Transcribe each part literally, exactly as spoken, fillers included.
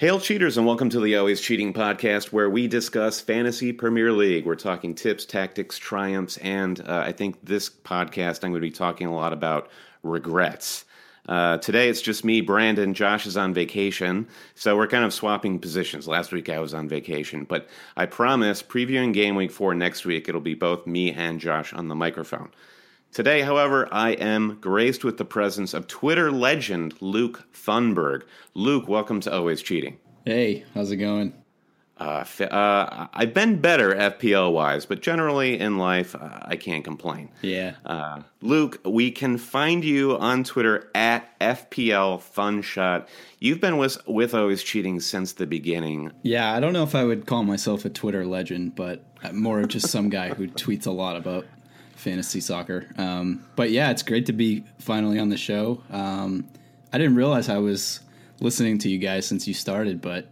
Hail cheaters and welcome to the Always Cheating podcast where we discuss Fantasy Premier League. We're talking tips, tactics, triumphs, and uh, I think this podcast I'm going to be talking a lot about regrets. Uh, today it's just me, Brandon. Josh is on vacation, so we're kind of swapping positions. Last week I was on vacation, but I promise previewing Game Week four next week, it'll be both me and Josh on the microphone. Today, however, I am graced with the presence of Twitter legend Luke Thunberg. Luke, welcome to Always Cheating. Hey, how's it going? Uh, uh, I've been better F P L-wise, but generally in life, uh, I can't complain. Yeah. Uh, Luke, we can find you on Twitter at F P L Funshot. You've been with, with Always Cheating since the beginning. Yeah, I don't know if I would call myself a Twitter legend, but I'm more of just some guy who tweets a lot about fantasy soccer. Um, but yeah, it's great to be finally on the show. Um, I didn't realize I was listening to you guys since you started, but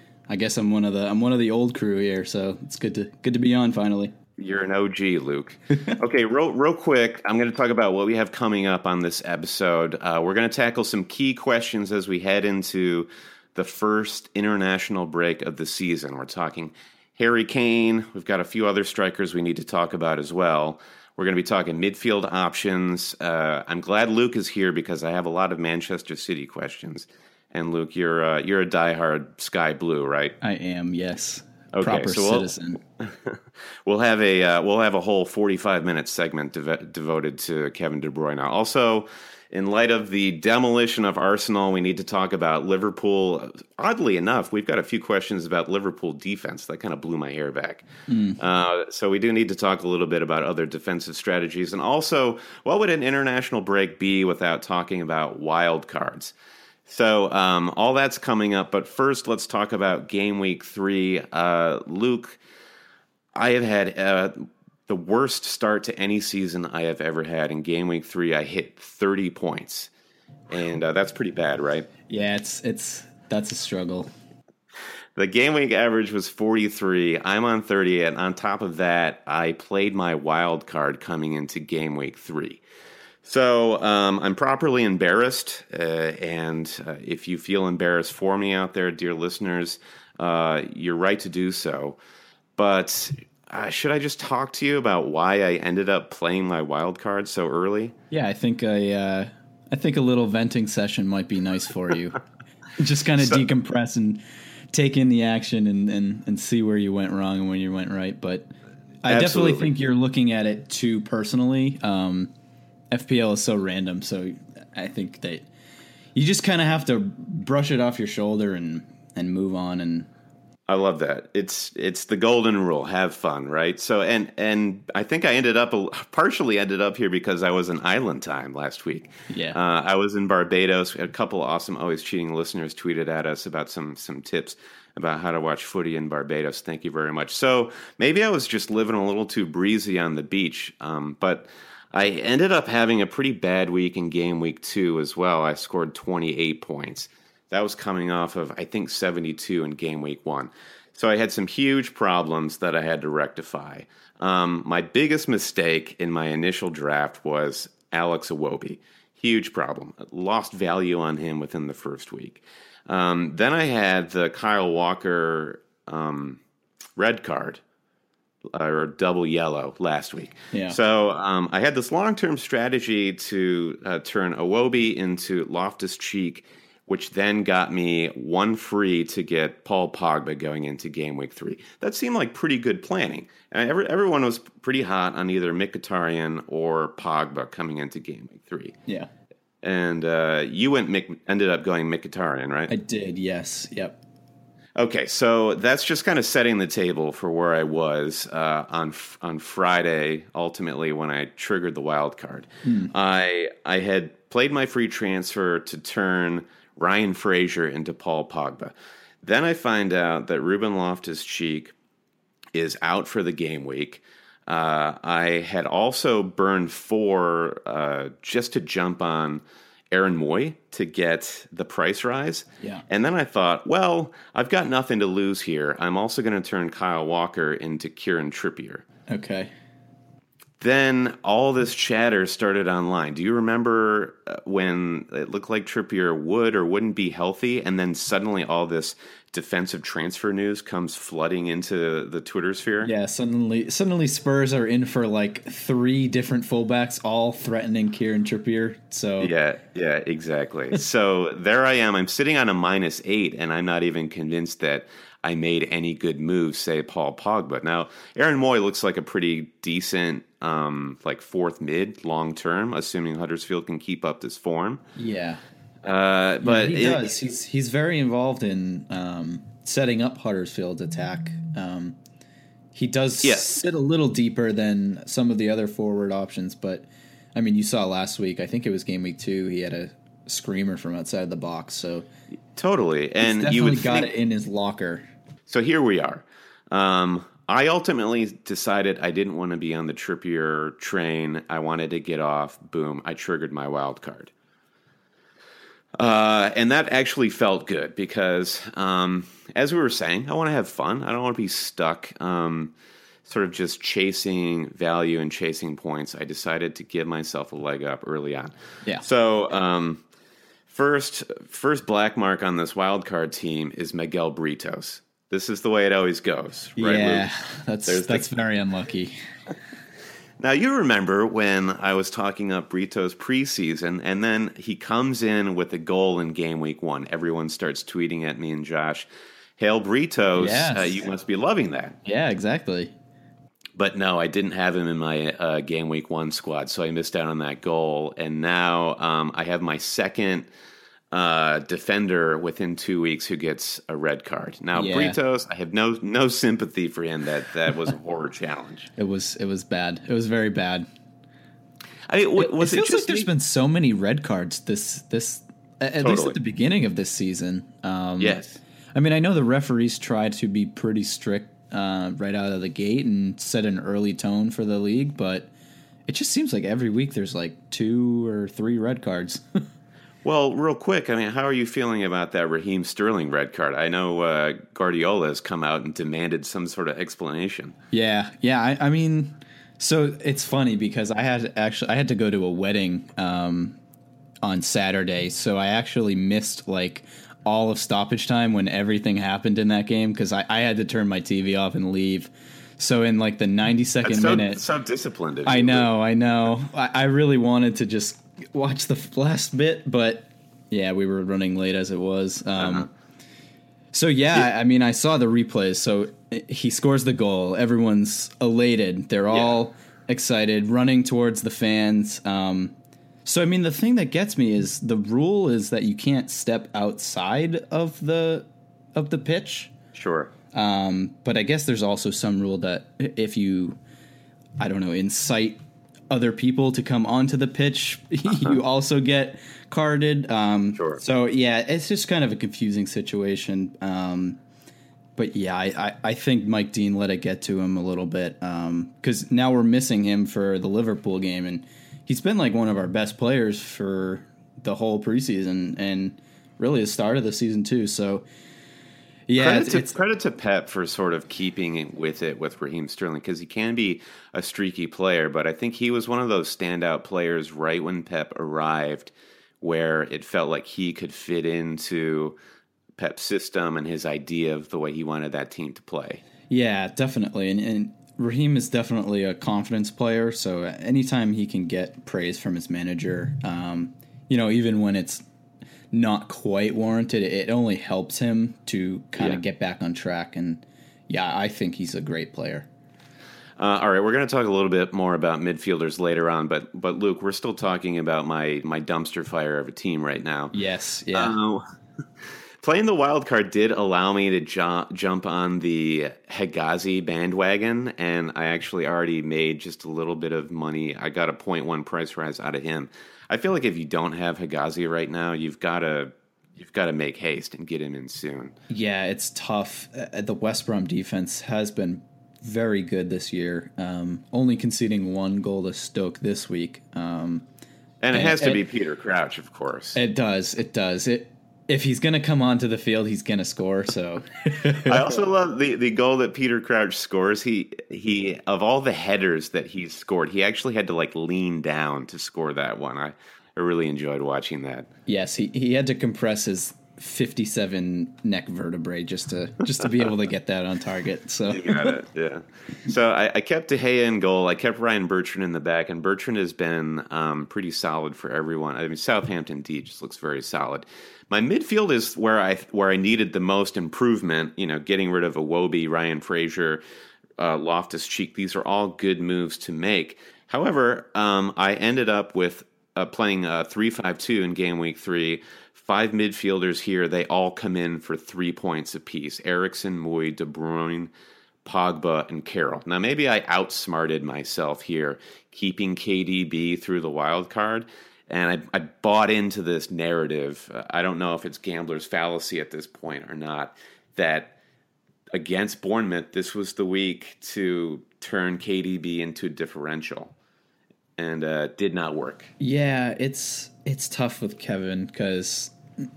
I guess I'm one of the I'm one of the old crew here, so it's good to good to be on finally. You're an O G, Luke. Okay, real, real quick, I'm going to talk about what we have coming up on this episode. Uh, we're going to tackle some key questions as we head into the first international break of the season. We're talking Harry Kane. We've got a few other strikers we need to talk about as well. We're going to be talking midfield options. Uh, I'm glad Luke is here because I have a lot of Manchester City questions. And Luke, you're uh, you're a diehard Sky Blue, right? I am, yes. Okay, Proper so we'll, citizen. we'll have a uh, we'll have a whole forty-five minute segment dev- devoted to Kevin De Bruyne. Also, in light of the demolition of Arsenal, we need to talk about Liverpool. Oddly enough, we've got a few questions about Liverpool defense. That kind of blew my hair back. Mm. Uh, so we do need to talk a little bit about other defensive strategies. And also, what would an international break be without talking about wild cards? So um, all that's coming up. But first, let's talk about Game Week three. Uh, Luke, I have had... Uh, the worst start to any season I have ever had. In Game Week three, I hit thirty points. And uh, that's pretty bad, right? Yeah, it's it's that's a struggle. The Game Week average was forty-three. I'm on thirty, and on top of that, I played my wild card coming into Game Week three. So um, I'm properly embarrassed, uh, and uh, if you feel embarrassed for me out there, dear listeners, uh, you're right to do so. But... Uh, should I just talk to you about why I ended up playing my wild card so early? Yeah, I think I, uh, I think a little venting session might be nice for you. Just kind of so, decompress and take in the action and, and, and see where you went wrong and where you went right. But I absolutely. definitely think you're looking at it too personally. Um, F P L is so random, so I think that you just kind of have to brush it off your shoulder and, and move on and. I love that. It's it's the golden rule. Have fun, right? So and and I think I ended up partially ended up here because I was in island time last week. Yeah, uh, I was in Barbados. A couple of awesome Always Cheating listeners tweeted at us about some some tips about how to watch footy in Barbados. Thank you very much. So maybe I was just living a little too breezy on the beach, um, but I ended up having a pretty bad week in Game Week two as well. I scored twenty-eight points. That was coming off of, I think, seventy-two in Game Week one. So I had some huge problems that I had to rectify. Um, my biggest mistake in my initial draft was Alex Iwobi. Huge problem. Lost value on him within the first week. Um, then I had the Kyle Walker um, red card, or double yellow last week. Yeah. So um, I had this long-term strategy to uh, turn Iwobi into Loftus-Cheek, which then got me one free to get Paul Pogba going into Game Week three. That seemed like pretty good planning. And every, everyone was pretty hot on either Mkhitaryan or Pogba coming into Game Week three. Yeah. And uh, you went ended up going Mkhitaryan, right? I did, yes. Yep. Okay, so that's just kind of setting the table for where I was uh, on on Friday, ultimately, when I triggered the wild card. Hmm. I I had played my free transfer to turn Ryan Fraser into Paul Pogba. Then I find out that Ruben Loftus-Cheek is out for the game week. Uh, I had also burned four uh, just to jump on Aaron Moy to get the price rise. Yeah. And then I thought, well, I've got nothing to lose here. I'm also going to turn Kyle Walker into Kieran Trippier. Okay. then all this chatter started online. Do you remember uh, when it looked like Trippier would or wouldn't be healthy, and then suddenly all this defensive transfer news comes flooding into the Twitter sphere? Yeah, suddenly suddenly Spurs are in for like three different fullbacks, all threatening Kieran Trippier. So Yeah, yeah, exactly. So there I am. I'm sitting on a minus eight, and I'm not even convinced that I made any good moves, say Paul Pogba. Now, Aaron Moy looks like a pretty decent, um, like fourth mid long term, assuming Huddersfield can keep up this form. yeah, Uh, but yeah, he it- does. He's he's very involved in um, setting up Huddersfield's attack. Um, he does Yes. sit a little deeper than some of the other forward options, but I mean, you saw last week. I think it was game week two. He had a screamer from outside the box, so totally, and he's you definitely would got think, it in his locker. So here we are. Um, I ultimately decided I didn't want to be on the Trippier train. I wanted to get off. Boom! I triggered my wild card. Uh, and that actually felt good because, um, as we were saying, I want to have fun. I don't want to be stuck, um, sort of just chasing value and chasing points. I decided to give myself a leg up early on. Yeah. So, um, first, first black mark on this wild card team is Miguel Britos. This is the way it always goes, right, yeah, Luke? that's There's the- that's very unlucky. Now, you remember when I was talking up Brito's preseason, and then he comes in with a goal in game week one. Everyone starts tweeting at me and Josh, "Hail Britos, Yes. uh, you must be loving that." Yeah, exactly. But no, I didn't have him in my uh, game week one squad, so I missed out on that goal. And now um, I have my second uh, defender within two weeks who gets a red card. Now, Yeah. Britos, I have no no sympathy for him. That that was a horror challenge. It was it was bad. It was very bad. I mean, w- was it it, feels just like there's me? been so many red cards this this at at least Totally. at the beginning of this season. Um, Yes. I mean, I know the referees try to be pretty strict uh, right out of the gate and set an early tone for the league, but it just seems like every week there's like two or three red cards. Well, real quick, I mean, how are you feeling about that Raheem Sterling red card? I know uh, Guardiola has come out and demanded some sort of explanation. Yeah, yeah. I, I mean, so it's funny because I had actually I had to go to a wedding um, on Saturday, so I actually missed like all of stoppage time when everything happened in that game because I, I had to turn my T V off and leave. So in like the ninety-second That's so, minute, so disciplined of I you. know, I know. I, I really wanted to just watch the last bit, but yeah, we were running late as it was. Um, Uh-huh. So yeah, I mean, I saw the replays. So he scores the goal. Everyone's elated. They're all excited, running towards the fans. Um, so I mean, the thing that gets me is the rule is that you can't step outside of the of the pitch. Sure. Um, but I guess there's also some rule that if you, I don't know, incite other people to come onto the pitch, you also get carded. Um, Sure. So yeah, it's just kind of a confusing situation. Um, but yeah, I, I, I think Mike Dean let it get to him a little bit because now we're missing him for the Liverpool game, and he's been like one of our best players for the whole preseason and really the start of the season too. So. Yeah, Credit it's, to, it's credit to Pep for sort of keeping it with it with Raheem Sterling because he can be a streaky player, but I think he was one of those standout players right when Pep arrived where it felt like he could fit into Pep's system and his idea of the way he wanted that team to play. yeah, definitely. And, and Raheem is definitely a confidence player, so anytime he can get praise from his manager, um, you know, even when it's not quite warranted, it only helps him to kind of Yeah. get back on track. And yeah, I think he's a great player. Uh, all right, we're going to talk a little bit more about midfielders later on, but but Luke, we're still talking about my my dumpster fire of a team right now. Yes, yeah. Uh, playing the wild card did allow me to ju- jump on the Hegazi bandwagon, and I actually already made just a little bit of money. I got a point one price rise out of him. I feel like if you don't have Hegazi right now, you've got to you've got to make haste and get him in soon. Yeah, it's tough. Uh, the West Brom defense has been very good this year, um, only conceding one goal to Stoke this week. Um, And it And has to it- be Peter Crouch, of course. It does. It does. It if he's going to come onto the field, he's going to score. So I also love the, the goal that Peter Crouch scores. He he of all the headers that he's scored, he actually had to like lean down to score that one. I, I really enjoyed watching that. Yes, he, he had to compress his fifty-seven neck vertebrae just to just to be able to get that on target. So you got it, yeah. So I, I kept De Gea in goal. I kept Ryan Bertrand in the back, and Bertrand has been um, pretty solid for everyone. I mean, Southampton D just looks very solid. My midfield is where I where I needed the most improvement. You know, getting rid of Iwobi, Ryan Fraser, uh, Loftus Cheek. These are all good moves to make. However, um, I ended up with uh, playing uh, three five two in game week three. Five midfielders here. They all come in for three points apiece. Eriksen, Moy, De Bruyne, Pogba, and Carroll. Now, maybe I outsmarted myself here, keeping K D B through the wild card. And I, I bought into this narrative. Uh, I don't know if it's gambler's fallacy at this point or not, that against Bournemouth, this was the week to turn K D B into a differential. And uh, did not work. Yeah, it's it's tough with Kevin because,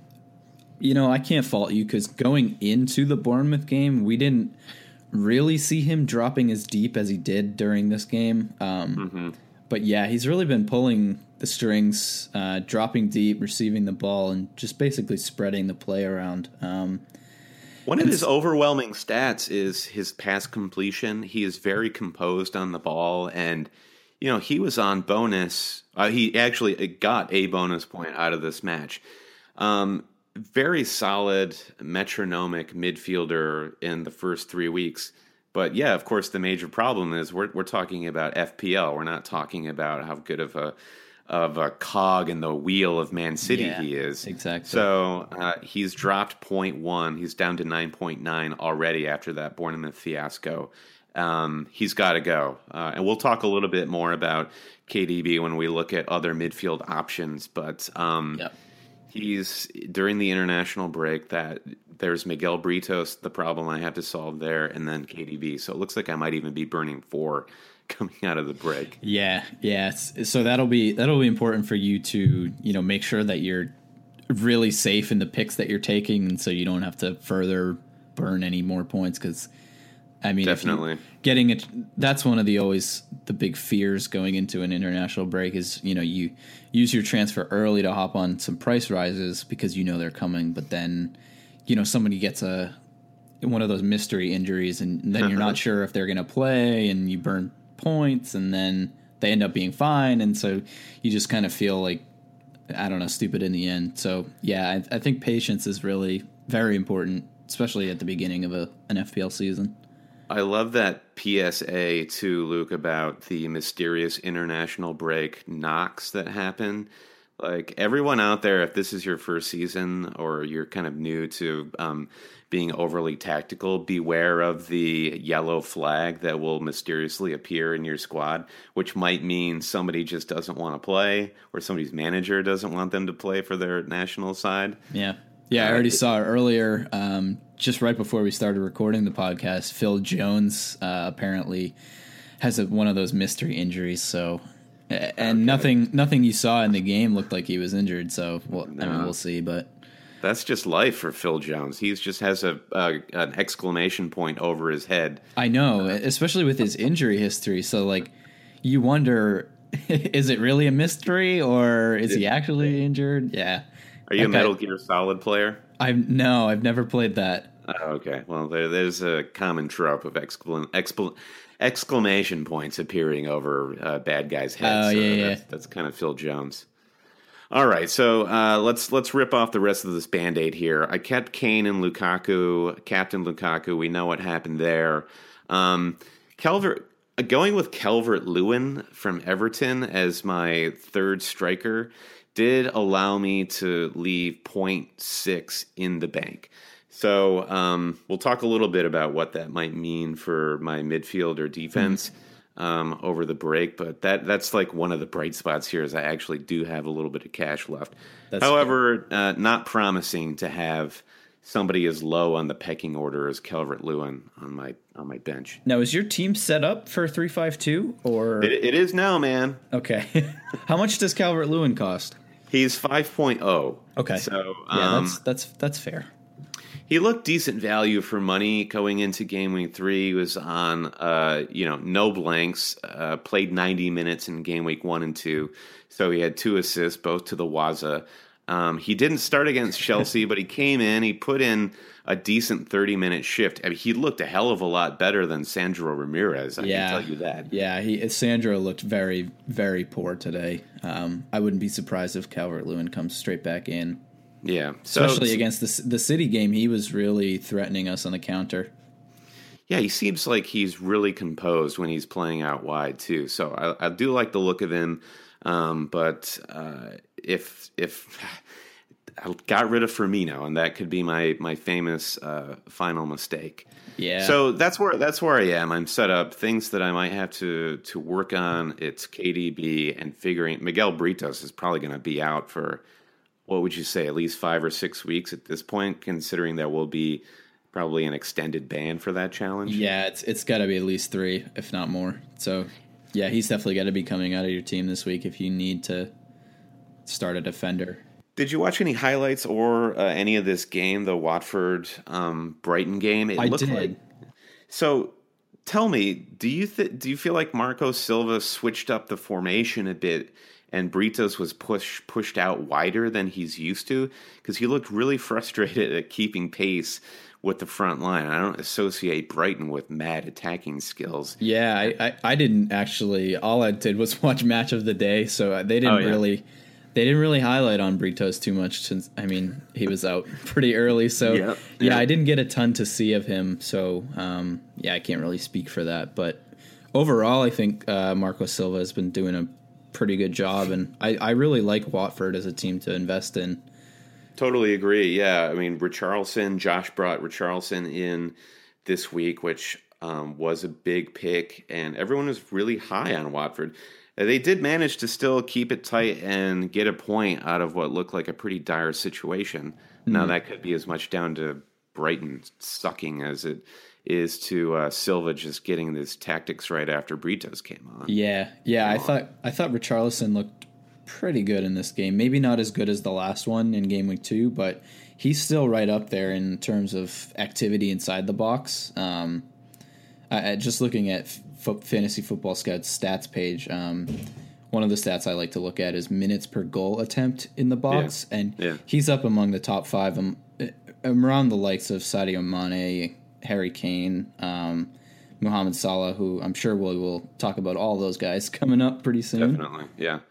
you know, I can't fault you because going into the Bournemouth game, we didn't really see him dropping as deep as he did during this game. Um, mm-hmm. But yeah, he's really been pulling the strings, uh, dropping deep, receiving the ball, and just basically spreading the play around. Um, One of his overwhelming stats is his pass completion. He is very composed on the ball, and you know he was on bonus. Uh, he actually got a bonus point out of this match. Um, very solid, metronomic midfielder in the first three weeks. But yeah, of course, the major problem is we're we're talking about F P L. We're not talking about how good of a of a cog in the wheel of Man City yeah, he is. Exactly. So uh, he's dropped zero point one. He's down to nine point nine already after that Bournemouth fiasco. Um, he's got to go. Uh, and we'll talk a little bit more about K D B when we look at other midfield options. But um, yep. he's during the international break that there's Miguel Britos, the problem I have to solve there, and then K D B. So it looks like I might even be burning four coming out of the break. Yeah, yeah. So that'll be that'll be important for you to, you know, make sure that you're really safe in the picks that you're taking, and so you don't have to further burn any more points. Because I mean, definitely getting it. That's one of the always the big fears going into an international break is, you know, you use your transfer early to hop on some price rises because you know they're coming, but then, you know, somebody gets a one of those mystery injuries, and then you're not sure if they're going to play, and you burn points, and then they end up being fine, and so you just kind of feel like, I don't know, stupid in the end. So yeah, I, I think patience is really very important, especially at the beginning of a an F P L season. I love that P S A too, Luke, about the mysterious international break knocks that happen. Like, everyone out there, if this is your first season or you're kind of new to um, being overly tactical, beware of the yellow flag that will mysteriously appear in your squad, which might mean somebody just doesn't want to play or somebody's manager doesn't want them to play for their national side. Yeah. Yeah, I already saw it earlier, um, just right before we started recording the podcast. Phil Jones uh, apparently has a, one of those mystery injuries, so... And okay. nothing, nothing you saw in the game looked like he was injured. So, well, no. I mean, we'll see. But that's just life for Phil Jones. He just has a, a an exclamation point over his head. I know, uh, especially with his injury history. So, like, you wonder, is it really a mystery, or is he actually injured? Yeah. Are you okay. a Metal Gear Solid player? I've no, I've never played that. Oh, okay. Well, there, there's a common trope of exclam exclam. exclamation points appearing over uh, bad guys' heads. Oh, so yeah, that's, yeah. that's kind of Phil Jones. All right, so uh, let's let's rip off the rest of this Band-Aid here. I kept Kane and Lukaku, Captain Lukaku. We know what happened there. Um, Calvert, going with Calvert-Lewin from Everton as my third striker did allow me to leave zero point six in the bank. So um, we'll talk a little bit about what that might mean for my midfield or defense mm-hmm. um, over the break. But that that's like one of the bright spots here is I actually do have a little bit of cash left. That's However, uh, not promising to have somebody as low on the pecking order as Calvert-Lewin on my on my bench. Now, is your team set up for three five two? Or It, it is now, man. Okay. How much does Calvert-Lewin cost? He's five point oh. Okay. So yeah, um, that's that's that's fair. he looked decent value for money going into game week three. He was on, uh, you know, no blanks, uh, played ninety minutes in game week one and two. So he had two assists, both to the Waza. Um, he didn't start against Chelsea, but he came in, he put in a decent thirty-minute shift. I mean, he looked a hell of a lot better than Sandro Ramirez, I yeah. can tell you that. Yeah, he Sandro looked very, very poor today. Um, I wouldn't be surprised if Calvert-Lewin comes straight back in. Yeah. So, Especially against the, the City game, he was really threatening us on the counter. Yeah, he seems like he's really composed when he's playing out wide, too. So I, I do like the look of him. Um, but uh, if if I got rid of Firmino, and that could be my my famous uh, final mistake. Yeah. So that's where that's where I am. I'm set up. Things that I might have to to work on. It's K D B and figuring Miguel Britos is probably going to be out for, what would you say, at least five or six weeks at this point, considering there will be probably an extended ban for that challenge. Yeah, it's it's got to be at least three, if not more. So. Yeah, he's definitely got to be coming out of your team this week if you need to start a defender. Did you watch any highlights or uh, any of this game, the Watford um, Brighton game? It I looked did. Like, so, tell me, do you th- do you feel like Marco Silva switched up the formation a bit, and Britos was push pushed out wider than he's used to? Because he looked really frustrated at keeping pace with the front line. I don't associate Brighton with mad attacking skills. Yeah, I, I, I didn't actually. All I did was watch Match of the Day, so they didn't Oh, yeah. really they didn't really highlight on Britos too much. Since I mean, he was out pretty early, so Yep, yeah, yep. I didn't get a ton to see of him. So um, yeah, I can't really speak for that. But overall, I think uh, Marco Silva has been doing a pretty good job, and I, I really like Watford as a team to invest in. Totally agree. Yeah, I mean, Richarlison, Josh brought Richarlison in this week, which um, was a big pick, and everyone was really high on Watford. Uh, They did manage to still keep it tight and get a point out of what looked like a pretty dire situation. Mm-hmm. Now, that could be as much down to Brighton sucking as it is to uh, Silva just getting his tactics right after Britos came on. Yeah, yeah, I on. thought I thought Richarlison looked pretty good in this game. Maybe not as good as the last one in game week two, but he's still right up there in terms of activity inside the box. Um, I, I- just looking at F- Fantasy Football Scout's stats page, um, one of the stats I like to look at is minutes per goal attempt in the box, Yeah. and Yeah. he's up among the top five, um, around the likes of Sadio Mane, Harry Kane, um, Mohamed Salah, who I'm sure we will talk about all those guys coming up pretty soon. Definitely, yeah.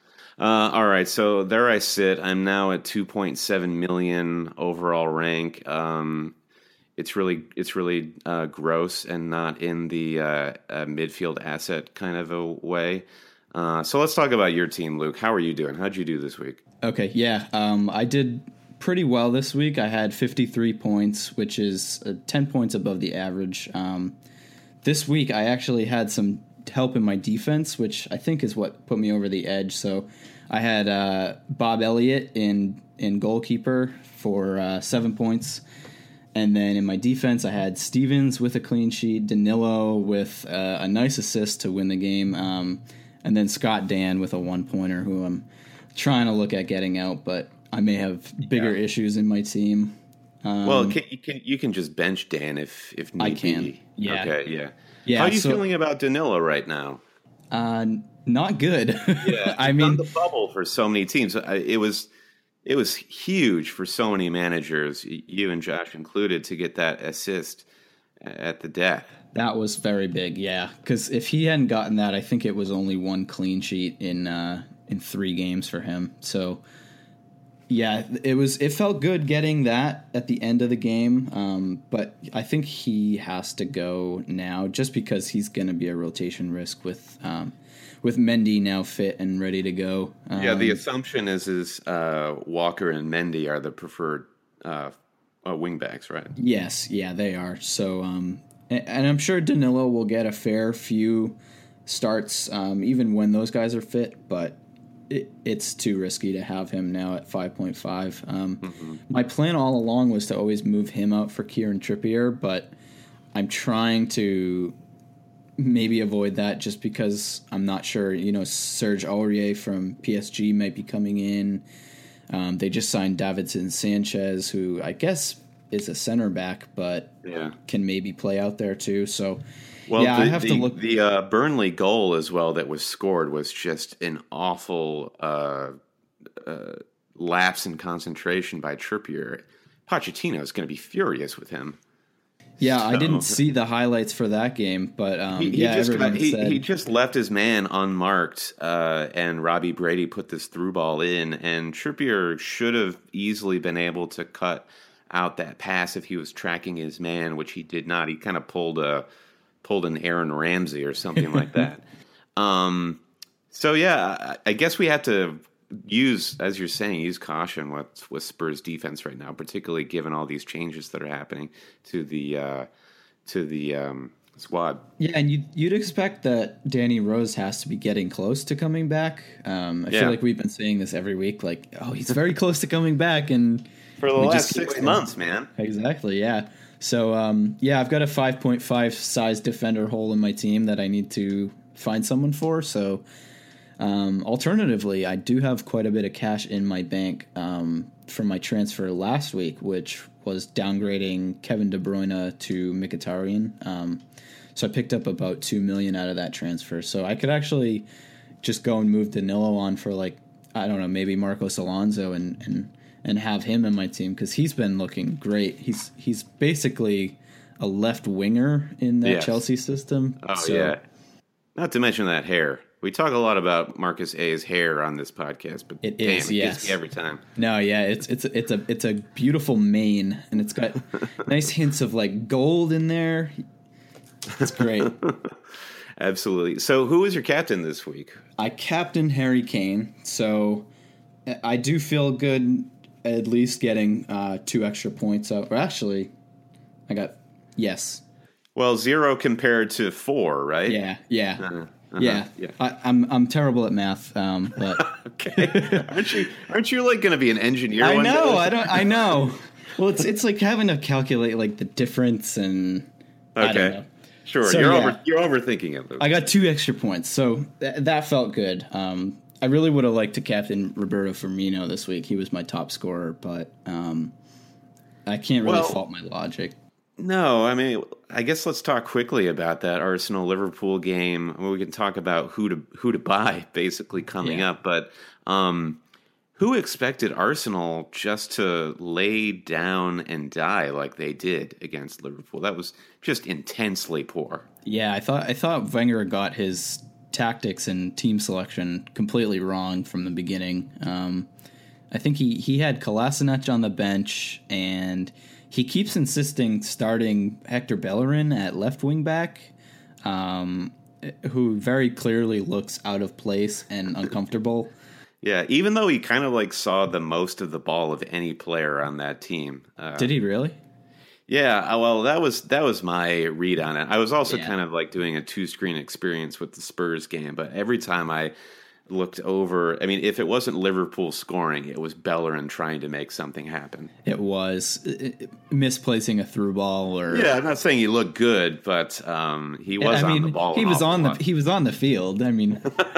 Uh, all right, so there I sit. I'm now at two point seven million overall rank. Um, it's really, it's really uh, gross and not in the uh, uh, midfield asset kind of a way. Uh, so let's talk about your team, Luke. How are you doing? How'd you do this week? Okay, yeah, um, I did pretty well this week. I had fifty-three points, which is uh, ten points above the average. Um, this week, I actually had some help in my defense, which I think is what put me over the edge. So I had uh, Bob Elliott in in goalkeeper for uh, seven points. And then in my defense, I had Stevens with a clean sheet, Danilo with uh, a nice assist to win the game, um, and then Scott Dan with a one-pointer who I'm trying to look at getting out, but I may have bigger Yeah. issues in my team. Um, Well, can, you can you can just bench Dan if if need I can. be. Yeah. Okay. Yeah. Yeah, How are you so- feeling about Danilo right now? uh, not good. Yeah, I he's mean, on the bubble for so many teams. I- It was it was huge for so many managers, y- you and Josh included, to get that assist at the death. that was very big, yeah. Because if he hadn't gotten that, I think it was only one clean sheet in uh, in three games for him. So, yeah, it was. It felt good getting that at the end of the game, um, but I think he has to go now just because he's going to be a rotation risk with um, with Mendy now fit and ready to go. Um, Yeah, the assumption is is uh, Walker and Mendy are the preferred uh, uh, wingbacks, right? Yes, yeah, they are. So, um, and, and I'm sure Danilo will get a fair few starts, um, even when those guys are fit. But it, it's too risky to have him now at five point five. Um, Mm-hmm. My plan all along was to always move him out for Kieran Trippier, but I'm trying to maybe avoid that just because I'm not sure. You know, Serge Aurier from P S G might be coming in. Um, they just signed Davinson Sanchez, who I guess is a center back, but yeah. can maybe play out there too. So, well, yeah, the, I have the, to look. The uh, Burnley goal as well that was scored was just an awful uh, uh, lapse in concentration by Trippier. Pochettino is going to be furious with him. Yeah, so, I didn't see the highlights for that game, but um, he, he yeah, just everyone got, he, said he just left his man unmarked, uh, and Robbie Brady put this through ball in, and Trippier should have easily been able to cut out that pass if he was tracking his man, which he did not. He kind of pulled a pulled an Aaron Ramsey or something like that. Um, so yeah, I, I guess we have to use, as you're saying, use caution with with Spurs defense right now, particularly given all these changes that are happening to the uh, to the um, squad. Yeah, and you'd, you'd expect that Danny Rose has to be getting close to coming back. Um, I Yeah. feel like we've been saying this every week, like, oh, he's very close to coming back, and For the we last just keep six waiting. months, man. Exactly, yeah. So, um, yeah, I've got a five point five size defender hole in my team that I need to find someone for. So, um, alternatively, I do have quite a bit of cash in my bank um, from my transfer last week, which was downgrading Kevin De Bruyne to Mkhitaryan. Um, so I picked up about two million out of that transfer. So I could actually just go and move Danilo on for, like, I don't know, maybe Marcos Alonso and and, and have him in my team because he's been looking great. He's he's basically a left winger in that Yes. Chelsea system. Oh So- yeah. Not to mention that hair. We talk a lot about Marcus A's hair on this podcast, but It damn, is, it yes. gets me every time. No, yeah, it's it's it's a it's a beautiful mane, and it's got nice hints of like gold in there. It's great. Absolutely. So, who is your captain this week? I captain Harry Kane, so I do feel good at least getting uh, two extra points out. Or actually, I got yes, Well, zero compared to four, right? yeah, yeah, Uh-huh, uh-huh, yeah. yeah. I, I'm I'm terrible at math, um, but Okay. aren't you? Aren't you like going to be an engineer? I one know, day? I don't, I know. Well, it's it's like having to calculate like the difference and I don't Okay. know. Sure. So, you're yeah. over. You're overthinking it. Luke. I got two extra points, so th- that felt good. Um, I really would have liked to captain Roberto Firmino this week. He was my top scorer, but um, I can't really Well- fault my logic. No, I mean, I guess let's talk quickly about that Arsenal Liverpool game. We can talk about who to who to buy, basically coming Yeah. up. But um, who expected Arsenal just to lay down and die like they did against Liverpool? That was just intensely poor. Yeah, I thought I thought Wenger got his tactics and team selection completely wrong from the beginning. Um, I think he he had Kolasinac on the bench, and he keeps insisting starting Hector Bellerin at left wing back, um, who very clearly looks out of place and uncomfortable. Yeah, even though he kind of like saw the most of the ball of any player on that team. Uh, Did he really? Yeah, uh, well, that was that was my read on it. I was also Yeah. kind of like doing a two screen experience with the Spurs game, but every time I looked over, I mean, if it wasn't Liverpool scoring, it was Bellerin trying to make something happen. It was it, it- misplacing a through ball, or Yeah, I'm not saying he looked good, but um, he was I mean, on the ball. he an was awful on lot. the he was on the field. I mean,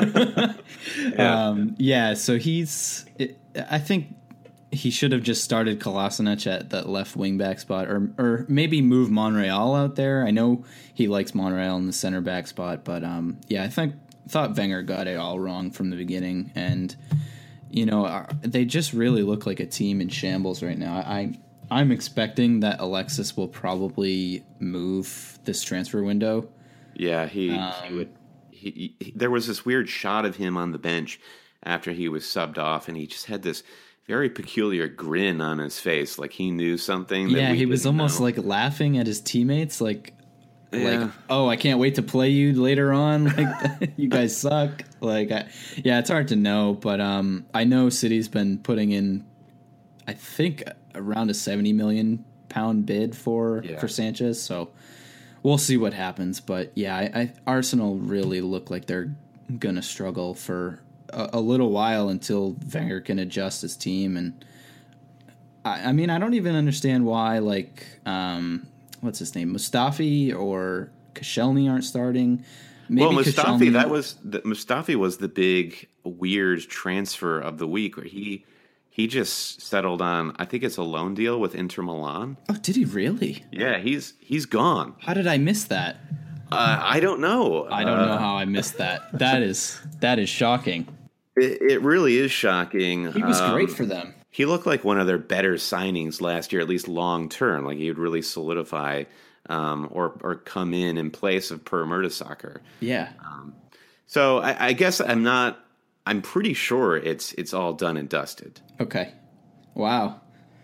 Yeah. um, yeah. So he's. It, I think he should have just started Kolasinac at that left wing back spot, or or maybe move Monreal out there. I know he likes Monreal in the center back spot, but um, yeah, I think thought Wenger got it all wrong from the beginning, and you know are- they just really look like a team in shambles right now. I. I'm expecting that Alexis will probably move this transfer window. Yeah, he, he Um, would. He, he, there was this weird shot of him on the bench after he was subbed off, and he just had this very peculiar grin on his face, like he knew something. That Yeah, we he was didn't almost know. like laughing at his teammates, like, Yeah. like, oh, I can't wait to play you later on. Like, you guys suck. Like, I, yeah, it's hard to know, but um, I know City's been putting in, I think, around a seventy million pound bid for Yeah. for Sanchez. So we'll see what happens. But yeah, I, I, Arsenal really look like they're gonna struggle for a, a little while until Wenger can adjust his team. And I, I mean, I don't even understand why, like, um, what's his name, Mustafi or Koscielny aren't starting. Maybe well, Mustafi, Koscielny, that was the, Mustafi was the big weird transfer of the week where he he just settled on. I think it's a loan deal with Inter Milan. Oh, did he really? Yeah, he's he's gone. How did I miss that? Uh, I don't know. I don't uh, know how I missed that. That is that is shocking. It, it really is shocking. He was um, great for them. He looked like one of their better signings last year, at least long term. Like he would really solidify um, or or come in in place of Per Mertesacker. Yeah. Um, so I, I guess I'm not. I'm pretty sure it's it's all done and dusted. Okay. Wow.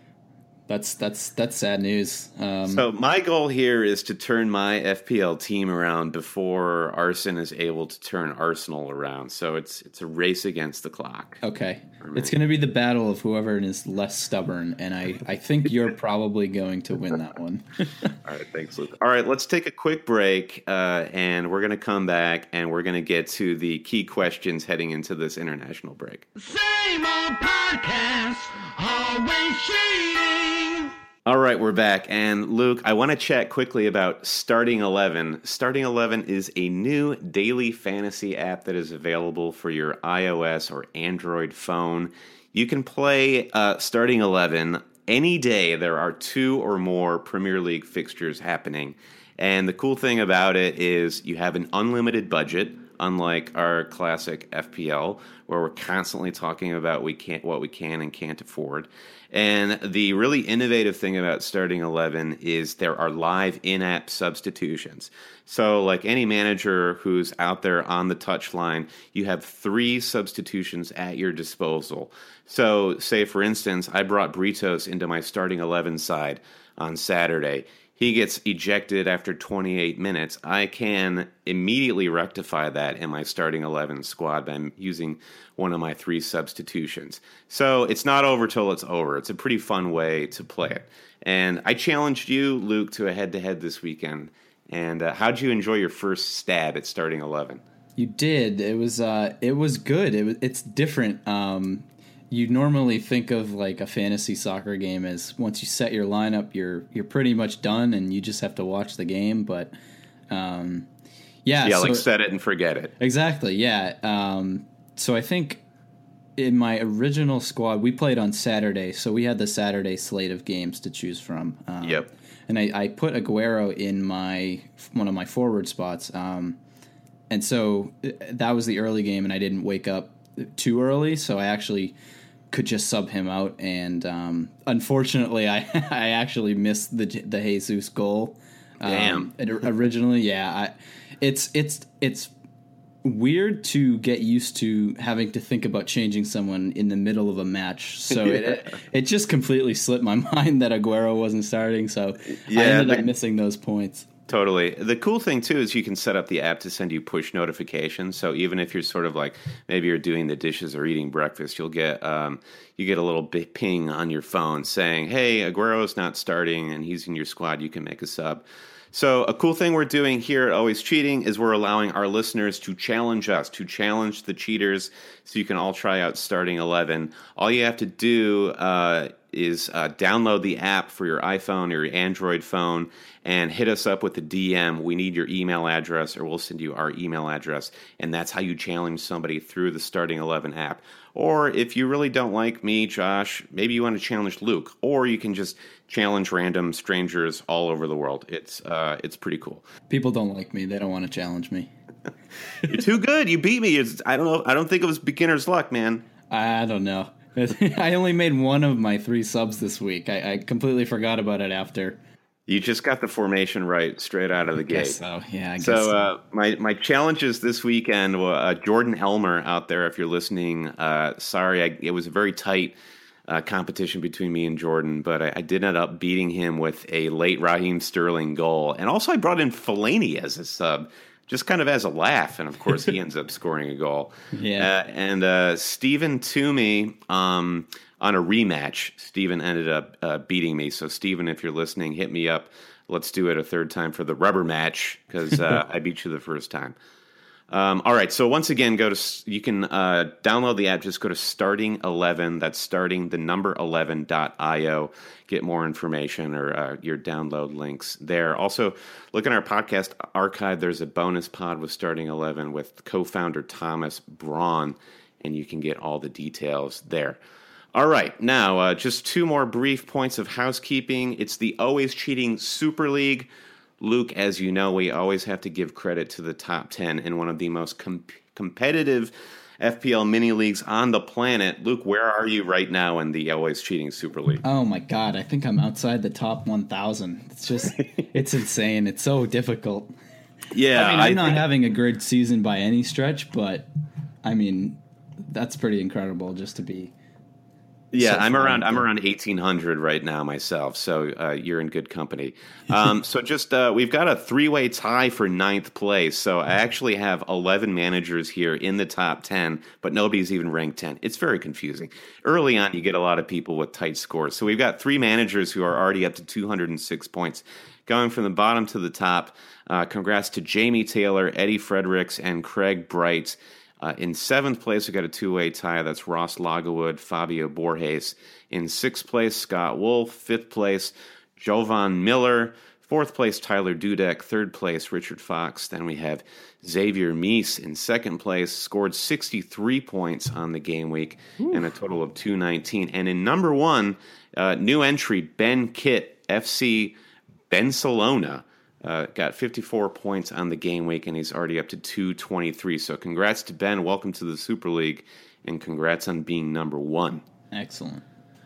That's that's that's sad news. Um, So my goal here is to turn my F P L team around before Arsene is able to turn Arsenal around. So it's it's a race against the clock. okay. It's going to be the battle of whoever is less stubborn, and I, I think you're probably going to win that one. All right, thanks, Luke. All right, let's take a quick break, uh, and we're going to come back, and we're going to get to the key questions heading into this international break. Same old podcast, always cheating. All right, we're back. And Luke, I want to chat quickly about Starting eleven. Starting eleven is a new daily fantasy app that is available for your iOS or Android phone. You can play uh, Starting eleven any day. There are two or more Premier League fixtures happening. And the cool thing about it is you have an unlimited budget, unlike our classic F P L, where we're constantly talking about we can't what we can and can't afford. And the really innovative thing about Starting eleven is there are live in-app substitutions. So like any manager who's out there on the touchline, you have three substitutions at your disposal. So say, for instance, I brought Britos into my Starting eleven side on Saturday. He gets ejected after twenty-eight minutes. I can immediately rectify that in my Starting eleven squad by using one of my three substitutions. So it's not over till it's over. It's a pretty fun way to play it. And I challenged you, Luke, to a head-to-head this weekend. And uh, how'd you enjoy your first stab at Starting eleven? You did. It was uh, it was good. It was, it's different. Um, you normally think of like a fantasy soccer game as once you set your lineup, you're you're pretty much done, and you just have to watch the game. But um, yeah, Yeah, so, like set it and forget it. exactly. Yeah. Um, so I think in my original squad, we played on Saturday, so we had the Saturday slate of games to choose from. Um, Yep. And I, I put Aguero in my one of my forward spots. Um, and so that was the early game, and I didn't wake up too early, so I actually could just sub him out. And um, unfortunately, I I actually missed the the Jesus goal. Damn. Um, it, originally, yeah, I, it's it's it's weird to get used to having to think about changing someone in the middle of a match. So it, it it just completely slipped my mind that Aguero wasn't starting. So Yeah, I ended the- up missing those points. Totally. The cool thing, too, is you can set up the app to send you push notifications. So even if you're sort of like, maybe you're doing the dishes or eating breakfast, you'll get um, you get a little bit ping on your phone saying, hey, Aguero's not starting and he's in your squad. You can make a sub. So a cool thing we're doing here at Always Cheating is we're allowing our listeners to challenge us, to challenge the cheaters, so you can all try out Starting eleven. All you have to do uh, is uh, download the app for your iPhone or your Android phone and hit us up with a D M. We need your email address, or we'll send you our email address, and that's how you challenge somebody through the Starting eleven app. Or if you really don't like me, Josh, maybe you want to challenge Luke, or you can just challenge random strangers all over the world. It's uh, it's pretty cool. People don't like me. They don't want to challenge me. You're too good. You beat me. It's, I don't know. I don't think it was beginner's luck, man. I don't know. I only made one of my three subs this week. I, I completely forgot about it after. You just got the formation right straight out of the gate. Guess so yeah, I guess So so. uh, my my challenges this weekend were uh, Jordan Elmer out there. If you're listening, uh, sorry, I, it was a very tight uh, competition between me and Jordan, but I, I did end up beating him with a late Raheem Sterling goal, and also I brought in Fellaini as a sub, just kind of as a laugh, and of course he ends up scoring a goal. Yeah. uh, and uh, Stephen Toomey. Um, On a rematch, Steven ended up uh, beating me. So, Steven, if you're listening, hit me up. Let's do it a third time for the rubber match, because uh, I beat you the first time. Um, all right, so once again, go to you can uh, download the app. Just go to starting eleven. That's starting the number eleven dot io. Get more information or uh, your download links there. Also, look in our podcast archive. There's a bonus pod with Starting eleven with co-founder Thomas Braun, and you can get all the details there. All right, now uh, just two more brief points of housekeeping. It's the Always Cheating Super League. Luke, as you know, we always have to give credit to the top ten in one of the most com- competitive F P L mini leagues on the planet. Luke, where are you right now in the Always Cheating Super League? Oh my God, I think I'm outside the top one thousand. It's just, it's insane. It's so difficult. Yeah. I mean, I'm I not think- having a good season by any stretch, but I mean, that's pretty incredible just to be. Yeah, So I'm far, around. I'm but- around eighteen hundred right now myself. So uh, you're in good company. Um, so just uh, we've got a three-way tie for ninth place. So I actually have eleven managers here in the top ten, but nobody's even ranked ten. It's very confusing. Early on, you get a lot of people with tight scores. So we've got three managers who are already up to two hundred six points, going from the bottom to the top. Uh, congrats to Jamie Taylor, Eddie Fredericks, and Craig Bright. Uh, in seventh place, we got a two-way tie. That's Ross Lagawood, Fabio Borges. In sixth place, Scott Wolf. Fifth place, Jovan Miller. Fourth place, Tyler Dudek. Third place, Richard Fox. Then we have Xavier Meese in second place, scored sixty-three points on the game week, Ooh. and a total of two nineteen. And in number one, uh, new entry, Ben Kitt, F C Barcelona. Uh, got fifty-four points on the game week, and he's already up to two twenty-three. So congrats to Ben. Welcome to the Super League, and congrats on being number one. Excellent.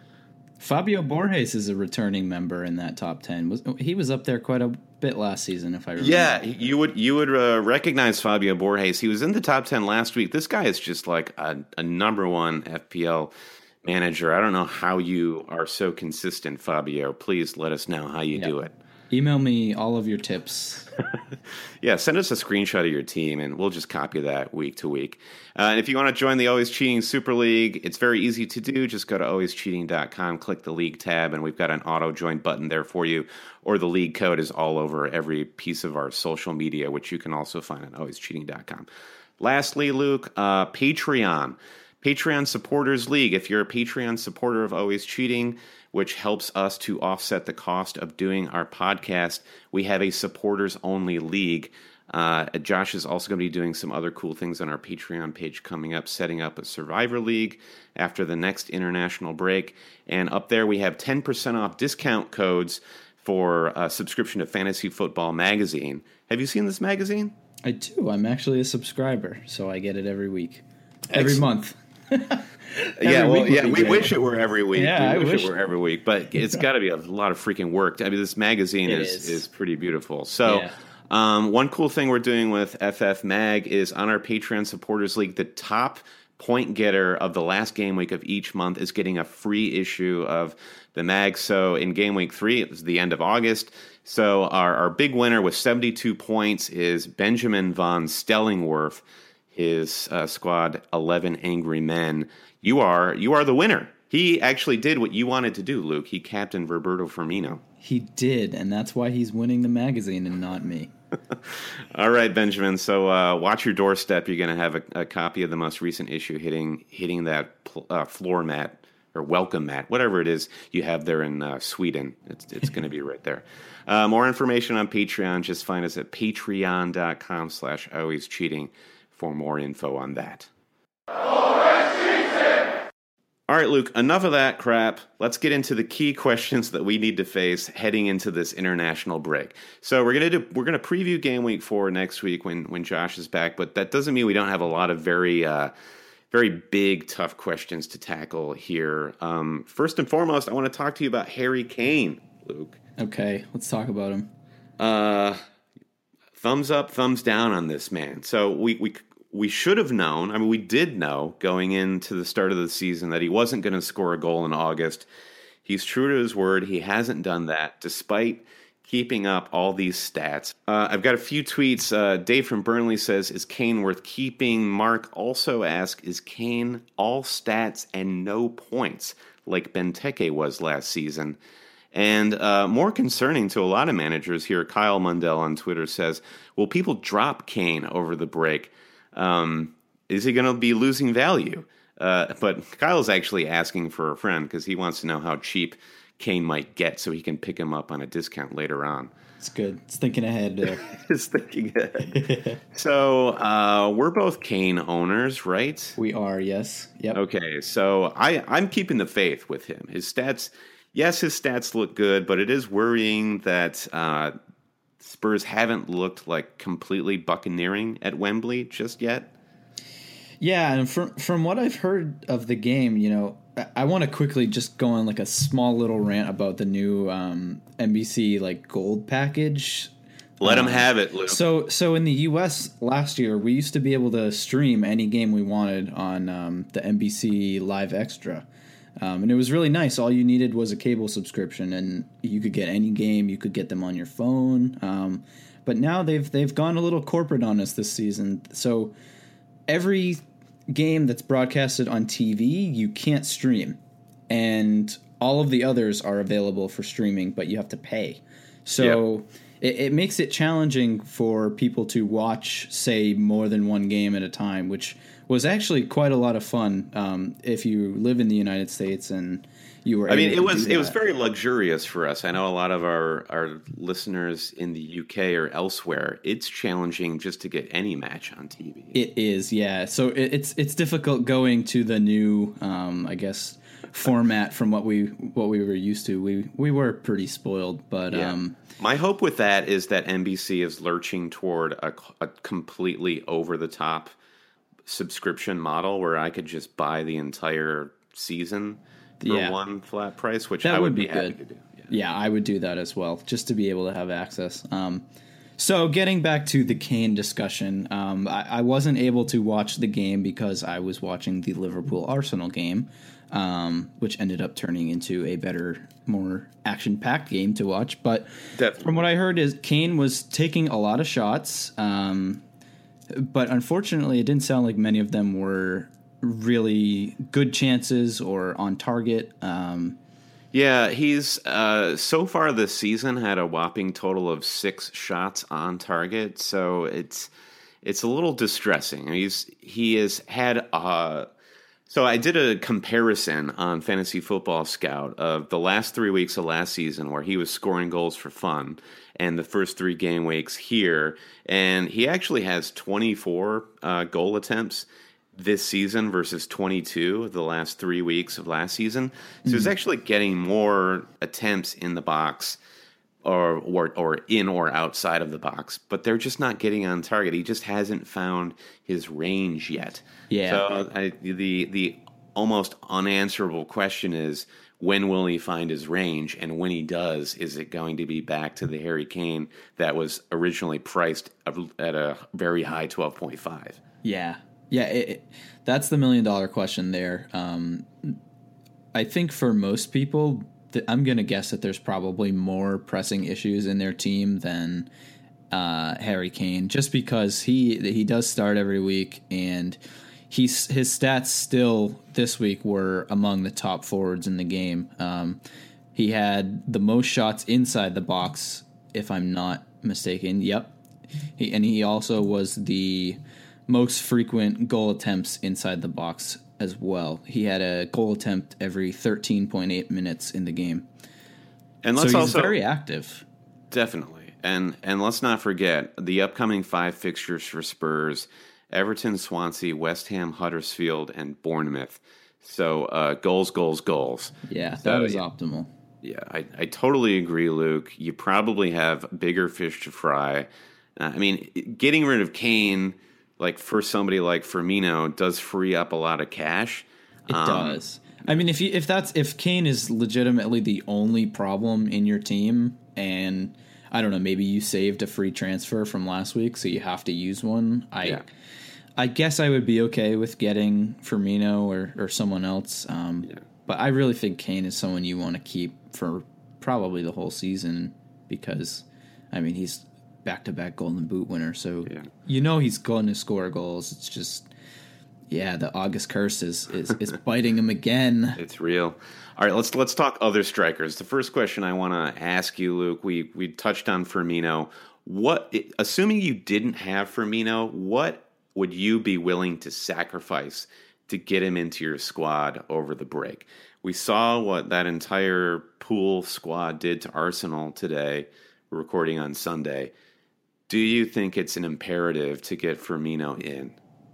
Fabio Borges is a returning member in that top ten. Was He was up there quite a bit last season, if I remember. Yeah, you would you would uh, recognize Fabio Borges. He was in the top ten last week. This guy is just like a, a number one F P L manager. I don't know how you are so consistent, Fabio. Please let us know how you yeah. do it. Email me all of your tips. Yeah, send us a screenshot of your team, and we'll just copy that week to week. Uh, and if you want to join the Always Cheating Super League, it's very easy to do. Just go to always cheating dot com, click the league tab, and we've got an auto-join button there for you. Or the league code is all over every piece of our social media, which you can also find at always cheating dot com. Lastly, Luke, uh, Patreon. Patreon Supporters League. If you're a Patreon supporter of Always Cheating, which helps us to offset the cost of doing our podcast, we have a supporters-only league. Uh, Josh is also going to be doing some other cool things on our Patreon page coming up, setting up a Survivor League after the next international break. And up there, we have ten percent off discount codes for a subscription to Fantasy Football Magazine. Have you seen this magazine? I do. I'm actually a subscriber, so I get it every week. Every Excellent. month. yeah, well, week would yeah, be we great. wish it were every week. Yeah, we I wish, wish- it were every week, but it's got to be a lot of freaking work. I mean, this magazine It is, is. is pretty beautiful. So, Yeah. um, one cool thing we're doing with F F Mag is on our Patreon Supporters League, the top point getter of the last game week of each month is getting a free issue of the mag. So in game week three, it was the end of August. So our, our big winner with seventy-two points is Benjamin von Stellingwerf. His uh, squad, eleven Angry Men. You are you are the winner. He actually did what you wanted to do, Luke. He captained Roberto Firmino. He did, and that's why he's winning the magazine and not me. All right, Benjamin. So uh, watch your doorstep. You're going to have a, a copy of the most recent issue hitting hitting that pl- uh, floor mat or welcome mat, whatever it is you have there in uh, Sweden. It's it's going to be right there. Uh, more information on Patreon. Just find us at patreon.com slash always cheating for more info on that. All right, Luke, enough of that crap. Let's get into the key questions that we need to face heading into this international break. So we're gonna do we're gonna preview game week four next week when when Josh is back, but that doesn't mean we don't have a lot of very uh, very big, tough questions to tackle here. Um, first and foremost, I want to talk to you about Harry Kane, Luke. Okay, let's talk about him. Uh, thumbs up, thumbs down on this man. So we we we should have known. I mean, we did know going into the start of the season that he wasn't going to score a goal in August. He's true to his word. He hasn't done that, despite keeping up all these stats. Uh, I've got a few tweets. Uh, Dave from Burnley says, "Is Kane worth keeping?" Mark also asks, "Is Kane all stats and no points like Benteke was last season?" And uh, more concerning to a lot of managers here, Kyle Mundell on Twitter says, "Will people drop Kane over the break?" Um, is he going to be losing value? Uh, but Kyle's actually asking for a friend because he wants to know how cheap Kane might get so he can pick him up on a discount later on. It's good. It's thinking ahead there. It's thinking ahead. So uh, we're both Kane owners, right? We are, yes. Yep. Okay, so I, I'm keeping the faith with him. His stats, yes, his stats look good, but it is worrying that uh, Spurs haven't looked like completely buccaneering at Wembley just yet. Yeah, and from from what I've heard of the game, you know, I, I want to quickly just go on like a small little rant about the new um, N B C like gold package. Let um, him have it, Luke. So, so in the U S last year, we used to be able to stream any game we wanted on um, the N B C Live Extra, um, and it was really nice. All you needed was a cable subscription, and you could get any game. You could get them on your phone. Um, but now they've they've gone a little corporate on us this season. So every game that's broadcasted on T V, you can't stream, and all of the others are available for streaming, but you have to pay. So. Yep. It, it makes it challenging for people to watch, say, more than one game at a time, which was actually quite a lot of fun um, if you live in the United States and you were. I mean, able it to was do it was that. very luxurious for us. I know a lot of our our listeners in the U K or elsewhere. It's challenging just to get any match on T V. It is, yeah. So it, it's it's difficult going to the new, um, I guess, format from what we what we were used to. We we were pretty spoiled, but. Yeah. Um, My hope with that is that N B C is lurching toward a, a completely over-the-top subscription model where I could just buy the entire season for Yeah. one flat price, which That I would, would be, be happy good. to do. Yeah. Yeah, I would do that as well, just to be able to have access. Um, so getting back to the Kane discussion, um, I, I wasn't able to watch the game because I was watching the Liverpool-Arsenal game, um, which ended up turning into a better, more action-packed game to watch. But Definitely. From what I heard is Kane was taking a lot of shots, um, but unfortunately it didn't sound like many of them were really good chances or on target. Um Yeah, he's uh, so far this season had a whopping total of six shots on target, so it's it's a little distressing. He's he has had uh, so I did a comparison on Fantasy Football Scout of the last three weeks of last season where he was scoring goals for fun, and the first three game weeks here, and he actually has twenty-four uh, goal attempts this season versus twenty-two the last three weeks of last season. So he's actually getting more attempts in the box or, or or in or outside of the box, but they're just not getting on target. He just hasn't found his range yet. Yeah. So I, the the almost unanswerable question is, when will he find his range? And when he does, is it going to be back to the Harry Kane that was originally priced at a very high twelve point five? Yeah. Yeah, it, it, that's the million dollar question there. Um, I think for most people, th- I'm going to guess that there's probably more pressing issues in their team than uh, Harry Kane, just because he he does start every week, and he's his stats still this week were among the top forwards in the game. Um, he had the most shots inside the box, if I'm not mistaken. Yep, he, and he also was the most frequent goal attempts inside the box as well. He had a goal attempt every thirteen point eight minutes in the game. And let's so he's also very active. Definitely. And and let's not forget the upcoming five fixtures for Spurs: Everton, Swansea, West Ham, Huddersfield, and Bournemouth. So uh, goals, goals, goals. Yeah, so, that was yeah, optimal. Yeah, I, I totally agree, Luke. You probably have bigger fish to fry. Uh, I mean, getting rid of Kane, like for somebody like Firmino, does free up a lot of cash. It um, does. I mean, if you if that's if Kane is legitimately the only problem in your team, and I don't know, maybe you saved a free transfer from last week, so you have to use one. I Yeah. I guess I would be okay with getting Firmino or or someone else. Um, Yeah. But I really think Kane is someone you want to keep for probably the whole season because, I mean, he's back-to-back Golden Boot winner, so Yeah. you know he's going to score goals. It's just, yeah, the August curse is is, is biting him again. It's real. All right, let's let's talk other strikers. The first question I want to ask you, Luke, we we touched on Firmino. What, assuming you didn't have Firmino, what would you be willing to sacrifice to get him into your squad over the break? We saw what that entire pool squad did to Arsenal today. We're recording on Sunday. Do you think it's an imperative to get Firmino in?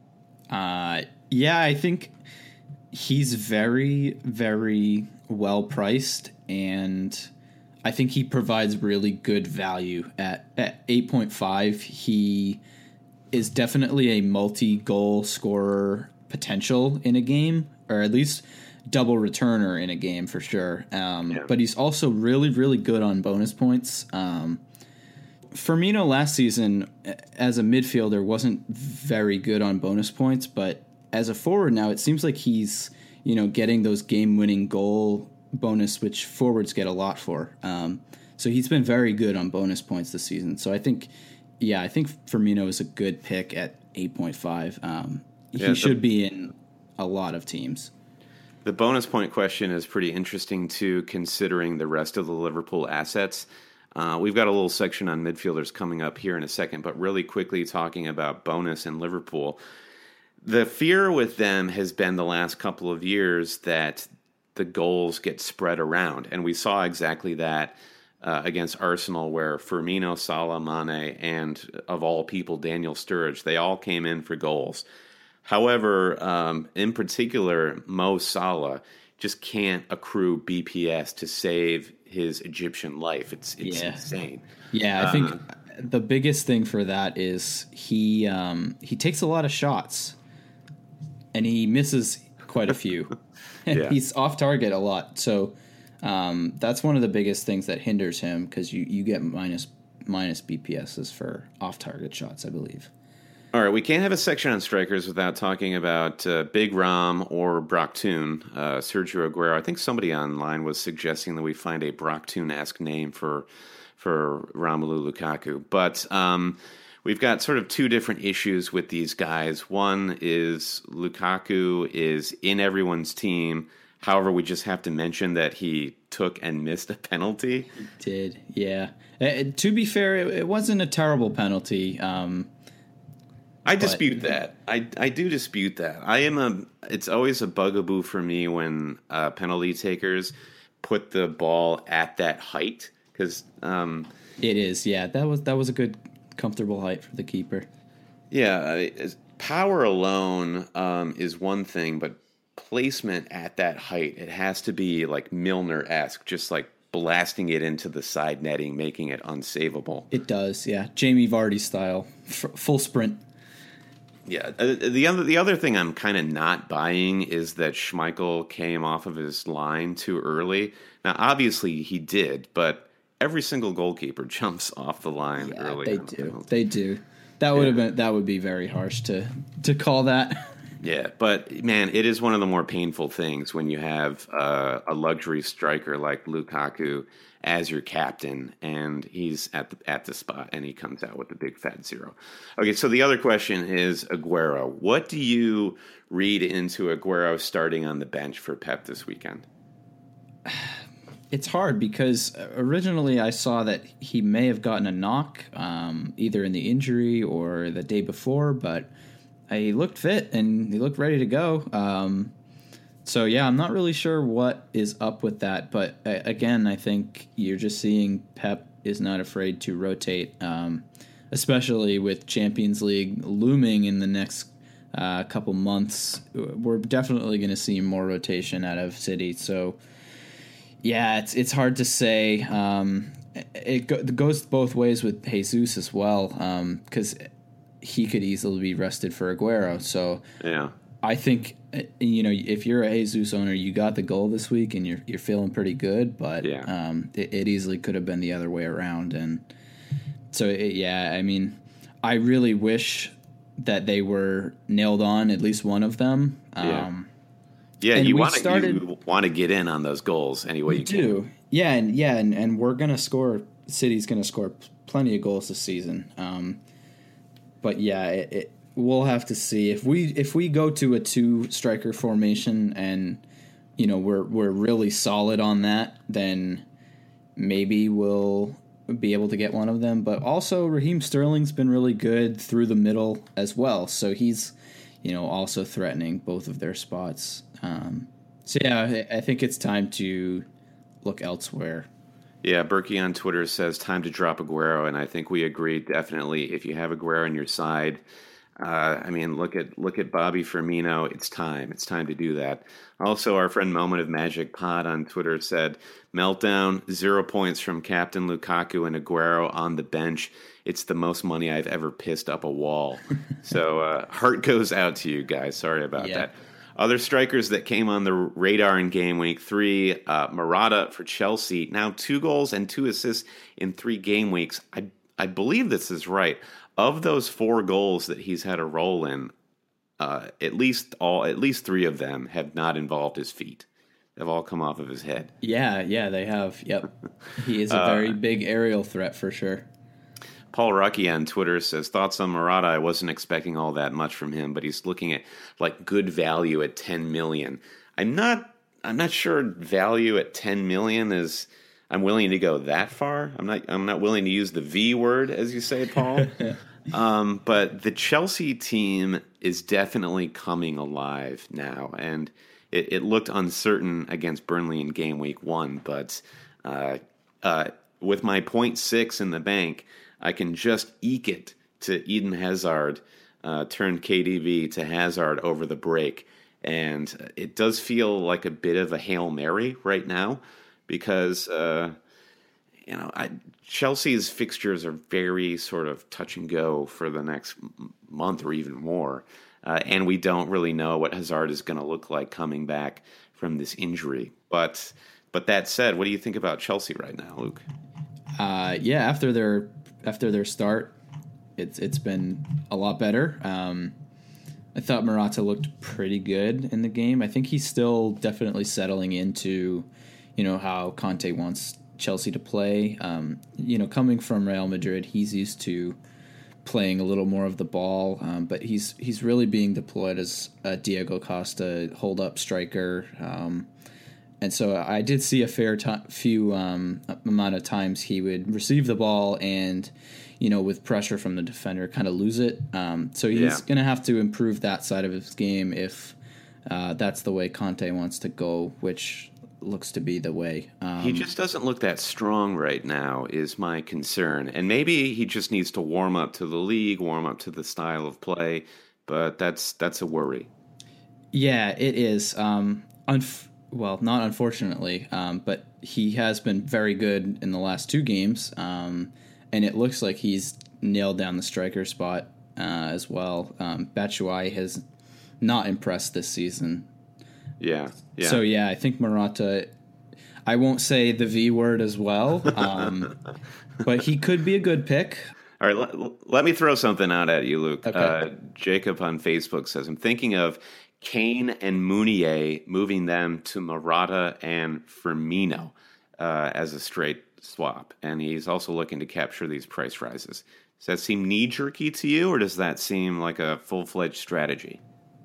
Uh, yeah, I think he's very, very well priced, and I think he provides really good value at, at eight point five. He is definitely a multi-goal scorer potential in a game, or at least double returner in a game for sure. Um, yeah. But he's also really, really good on bonus points. Um, Firmino last season as a midfielder wasn't very good on bonus points, but as a forward now, it seems like he's, you know, getting those game-winning goal bonus, which forwards get a lot for. Um, so he's been very good on bonus points this season. So I think, yeah, I think Firmino is a good pick at eight point five. Um, yeah, he should be in a lot of teams. The bonus point question is pretty interesting too, considering the rest of the Liverpool assets. Uh, we've got a little section on midfielders coming up here in a second, but really quickly talking about bonus in Liverpool. The fear with them has been the last couple of years that the goals get spread around, and we saw exactly that uh, against Arsenal, where Firmino, Salah, Mane, and of all people, Daniel Sturridge, they all came in for goals. However, um, in particular, Mo Salah just can't accrue B P S to save his Egyptian life. It's it's yeah. insane. Yeah, I uh, think the biggest thing for that is he um, he takes a lot of shots, and he misses quite a few. And yeah. He's off target a lot, so um, that's one of the biggest things that hinders him, because you, you get minus minus B P Ss for off target shots, I believe. All right, we can't have a section on strikers without talking about uh, Big Rom or Brock Toon, uh, Sergio Aguero. I think somebody online was suggesting that we find a Brock Toon-esque name for for Romelu Lukaku. But um, we've got sort of two different issues with these guys. One is Lukaku is in everyone's team. However, we just have to mention that he took and missed a penalty. He did, yeah. Uh, to be fair, it, it wasn't a terrible penalty. Um I dispute but, that. I, I do dispute that. I am a. It's always a bugaboo for me when uh, penalty takers put the ball at that height, because um, it is. Yeah, that was that was a good, comfortable height for the keeper. Yeah, power alone um, is one thing, but placement at that height, it has to be like Milner-esque, just like blasting it into the side netting, making it unsavable. It does. Yeah, Jamie Vardy style, F- full sprint. Yeah, uh, the other the other thing I'm kind of not buying is that Schmeichel came off of his line too early. Now, obviously he did, but every single goalkeeper jumps off the line yeah, early. They do. They do. That would yeah. have been that would be very harsh to to call that. Yeah, but man, it is one of the more painful things when you have uh, a luxury striker like Lukaku as your captain, and he's at the at the spot, and he comes out with the big fat zero. Okay, so the other question is Aguero. What do you read into Aguero starting on the bench for Pep this weekend? It's hard because originally I saw that he may have gotten a knock, um, either in the injury or the day before, but he looked fit and he looked ready to go. Um, so, yeah, I'm not really sure what is up with that. But, uh, again, I think you're just seeing Pep is not afraid to rotate, um, especially with Champions League looming in the next uh, couple months. We're definitely going to see more rotation out of City. So, yeah, it's it's hard to say. Um, it, go, it goes both ways with Jesus as well, because um, he could easily be rested for Aguero. So yeah, I think, you know, if you're a Jesus owner, you got the goal this week and you're you're feeling pretty good. But yeah. um, it, it easily could have been the other way around. And so it, yeah, I mean, I really wish that they were nailed on, at least one of them. Yeah. Um, Yeah, and you want to you want to get in on those goals any way you can. do. Yeah, and yeah, and, and we're gonna score. City's gonna score plenty of goals this season. Um, but yeah, it, it, we'll have to see if we if we go to a two striker formation and you know we're we're really solid on that, then maybe we'll be able to get one of them. But also Raheem Sterling's been really good through the middle as well. So he's, you know, also threatening both of their spots. Um, so, yeah, I think it's time to look elsewhere. Yeah, Berkey on Twitter says time to drop Aguero, and I think we agree definitely. If you have Aguero on your side, uh, I mean, look at look at Bobby Firmino. It's time. It's time to do that. Also, our friend Moment of Magic Pod on Twitter said, meltdown, zero points from Captain Lukaku and Aguero on the bench. It's the most money I've ever pissed up a wall. So uh, heart goes out to you guys. Sorry about yeah. that. Other strikers that came on the radar in game week three, uh, Morata for Chelsea. Now two goals and two assists in three game weeks. I I believe this is right. Of those four goals that he's had a role in, uh, at least all at least three of them have not involved his feet. They've all come off of his head. Yeah, yeah, they have. Yep, he is a very uh, big aerial threat for sure. Paul Rucky on Twitter says, thoughts on Morata. I wasn't expecting all that much from him, but he's looking at like good value at ten million. I'm not I'm not sure value at ten million is I'm willing to go that far. I'm not I'm not willing to use the V word, as you say, Paul. um, but the Chelsea team is definitely coming alive now, and it, it looked uncertain against Burnley in game week one, but uh, uh, with my point six in the bank, I can just eke it to Eden Hazard, uh, turn K D B to Hazard over the break. And it does feel like a bit of a Hail Mary right now because, uh, you know, I, Chelsea's fixtures are very sort of touch and go for the next month or even more. Uh, and we don't really know what Hazard is going to look like coming back from this injury. But but that said, what do you think about Chelsea right now, Luke? Uh, yeah, after their... After their start, it's it's been a lot better. Um, I thought Morata looked pretty good in the game. I think he's still definitely settling into, you know, how Conte wants Chelsea to play. Um, you know, coming from Real Madrid, he's used to playing a little more of the ball, um, but he's he's really being deployed as a Diego Costa hold-up striker. Um, And so I did see a fair t- few um, amount of times he would receive the ball and, you know, with pressure from the defender, kind of lose it. Um, so he's yeah. going to have to improve that side of his game if uh, that's the way Conte wants to go, which looks to be the way. Um, he just doesn't look that strong right now is my concern. And maybe he just needs to warm up to the league, warm up to the style of play. But that's that's a worry. Yeah, it is. Um, unf- Well, not unfortunately, um, but he has been very good in the last two games, um, and it looks like he's nailed down the striker spot uh, as well. Um, Batshuayi has not impressed this season. Yeah, yeah. So, yeah, I think Morata, I won't say the V word as well, um, but he could be a good pick. All right, let, let me throw something out at you, Luke. Okay. Uh, Jacob on Facebook says, I'm thinking of Kane and Meunier, moving them to Morata and Firmino uh, as a straight swap. And he's also looking to capture these price rises. Does that seem knee-jerky to you, or does that seem like a full-fledged strategy?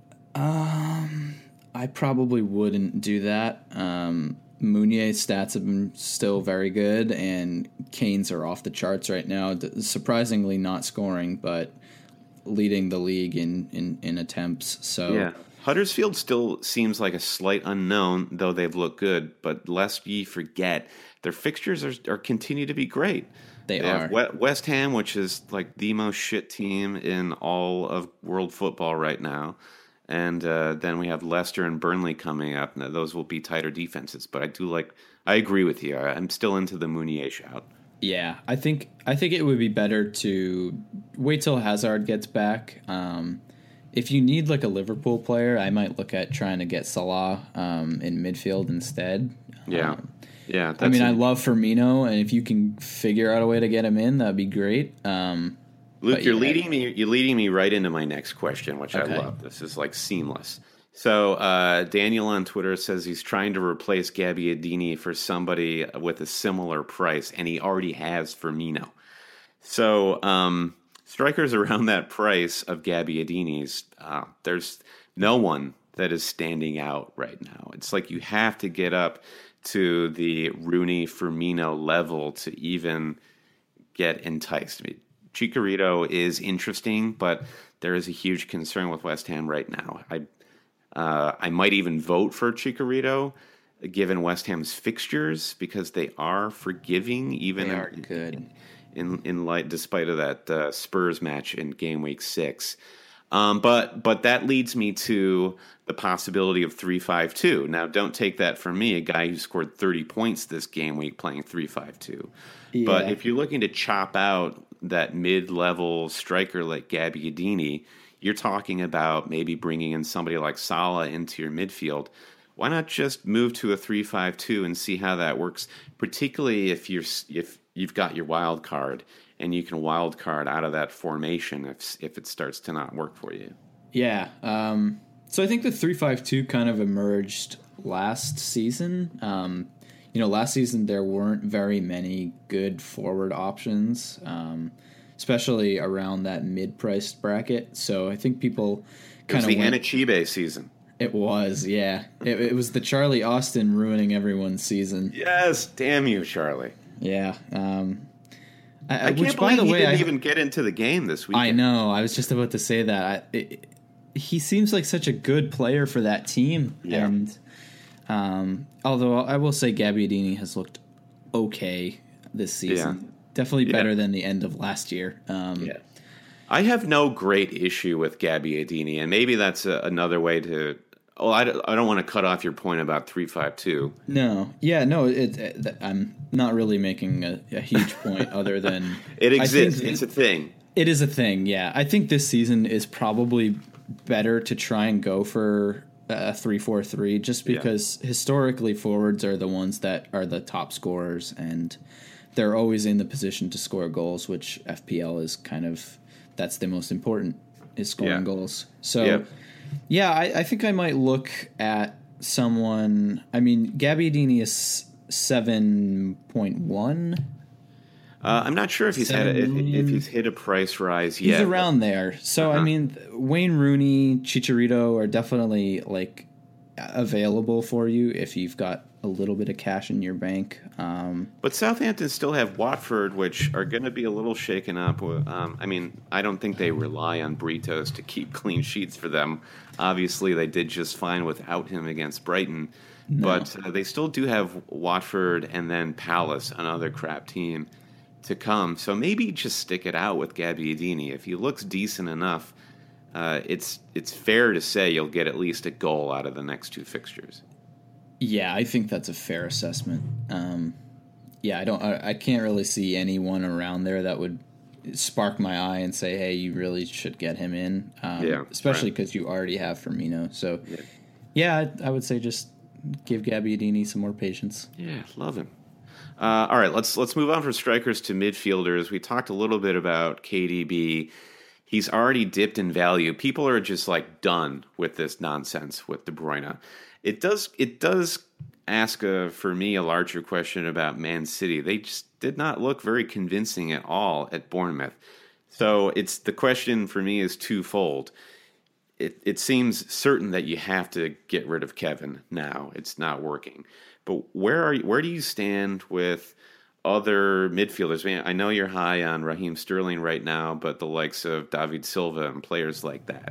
Um, I probably wouldn't do that. Um, Meunier's stats have been still very good, and Kane's are off the charts right now. Surprisingly not scoring, but leading the league in, in, in attempts. So yeah. Huddersfield still seems like a slight unknown, though they've looked good. But lest ye forget, their fixtures are, are continue to be great. They, they are. Have West Ham, which is like the most shit team in all of world football right now. And uh, then we have Leicester and Burnley coming up. Now, those will be tighter defenses. But I do like, I agree with you. I'm still into the Meunier shout. Yeah, I think I think it would be better to wait till Hazard gets back. Um, if you need like a Liverpool player, I might look at trying to get Salah um, in midfield instead. Yeah, um, yeah. That's I mean, a, I love Firmino, and if you can figure out a way to get him in, that'd be great. Um, Luke, you're yeah, leading me. You're leading me right into my next question, which okay. I love. This is like seamless. So uh, Daniel on Twitter says he's trying to replace Gabbiadini for somebody with a similar price, and he already has Firmino. So um, strikers around that price of Gabbiadini's, uh, there's no one that is standing out right now. It's like you have to get up to the Rooney Firmino level to even get enticed. I mean, Chicharito is interesting, but there is a huge concern with West Ham right now. I uh, I might even vote for Chicharito given West Ham's fixtures because they are forgiving, even They are in, good. in in light, despite of that uh, Spurs match in game week six. Um, but but that leads me to the possibility of three five two. Now, don't take that from me, a guy who scored thirty points this game week playing three five two. Yeah. But if you're looking to chop out that mid-level striker like Gabbiadini, you're talking about maybe bringing in somebody like Salah into your midfield. Why not just move to a three five two and see how that works, particularly if you're if you've got your wild card and you can wild card out of that formation if if it starts to not work for you. Yeah. Um, so I think the three five two kind of emerged last season. Um, you know, last season there weren't very many good forward options, um, especially around that mid-priced bracket. So I think people It was kind of the went... Anichebe season. It was, yeah. It, it was the Charlie Austin ruining everyone's season. Yes, damn you, Charlie. Yeah. Um, I, I can't which, believe by the he way, didn't I, even get into the game this weekend. I know. I was just about to say that. I, it, he seems like such a good player for that team. Yeah. And um, although I will say Gabbiadini has looked okay this season. Yeah. Definitely Yeah. better than the end of last year. Um, Yeah. I have no great issue with Gabbiadini, and maybe that's a, another way to. Oh, I don't, I don't want to cut off your point about three five two. No. Yeah, no, it, it, I'm not really making a, a huge point other than... It I exists. think It's a thing. It is a thing, yeah. I think this season is probably better to try and go for a three four three just because yeah. historically forwards are the ones that are the top scorers and they're always in the position to score goals, which F P L is kind of... That's the most important, is scoring Yeah. goals. So... Yeah. Yeah, I, I think I might look at someone. I mean, Gabbiadini is seven point one. Uh, I'm not sure if he's had a, if, if he's hit a price rise He's yet. around there. So Uh-huh. I mean, Wayne Rooney, Chicharito are definitely like available for you if you've got a little bit of cash in your bank. Um, But Southampton still have Watford, which are going to be a little shaken up. Um, I mean, I don't think they rely on Britos to keep clean sheets for them. Obviously, they did just fine without him against Brighton. No. But uh, they still do have Watford and then Palace, another crap team, to come. So maybe just stick it out with Gabbiadini. If he looks decent enough, uh, it's it's fair to say you'll get at least a goal out of the next two fixtures. yeah, I think that's a fair assessment. Um, yeah, I don't. I, I can't really see anyone around there that would spark my eye and say, "Hey, you really should get him in." Um, Yeah, especially right. because you already have Firmino. So, Yeah. yeah, I, I would say just give Gabbiadini some more patience. Yeah, love him. Uh, all right, let's let's move on from strikers to midfielders. We talked a little bit about K D B. He's already dipped in value. People are just like done with this nonsense with De Bruyne. It does it does ask a, for me a larger question about Man City. They just did not look very convincing at all at Bournemouth. So it's the question for me is twofold. It it seems certain that you have to get rid of Kevin now. It's not working. But where are you, where do you stand with other midfielders? I mean, I know you're high on Raheem Sterling right now, but the likes of David Silva and players like that.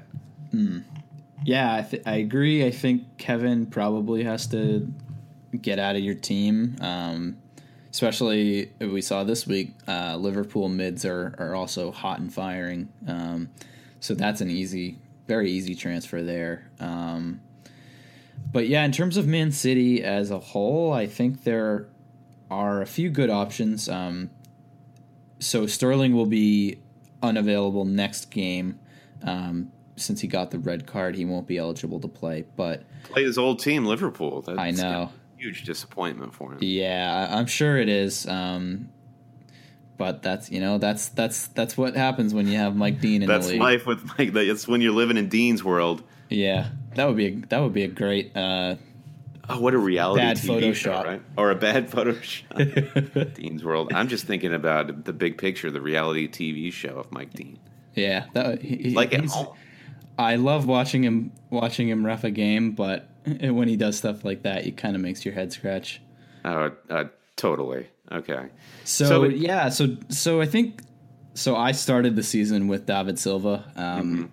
Yeah, I, th- I agree. I think Kevin probably has to get out of your team, um, especially we saw this week. Uh, Liverpool mids are, are also hot and firing, um, so that's an easy, very easy transfer there. Um, but yeah, in terms of Man City as a whole, I think there are a few good options. Um, so Sterling will be unavailable next game. Um, since he got the red card, he won't be eligible to play. But Play his old team, Liverpool. That's I know. a huge disappointment for him. yeah, I- I'm sure it is. Um, but that's you know that's that's that's what happens when you have Mike Dean in That's the league. life with Mike. That's when you're living in Dean's world. Yeah, that would be a, that would be a great. Uh, Oh, what a reality Bad T V show, Photoshop. right? Or a bad Photoshop. Dean's World. I'm just thinking about the big picture, the reality T V show of Mike Dean. yeah, that he, he- Like at he's- home. I love watching him watching him ref a game, but when he does stuff like that, it kind of makes your head scratch. Uh, uh, Totally. Okay. So, So- yeah, so so I think so. I started the season with David Silva. Um,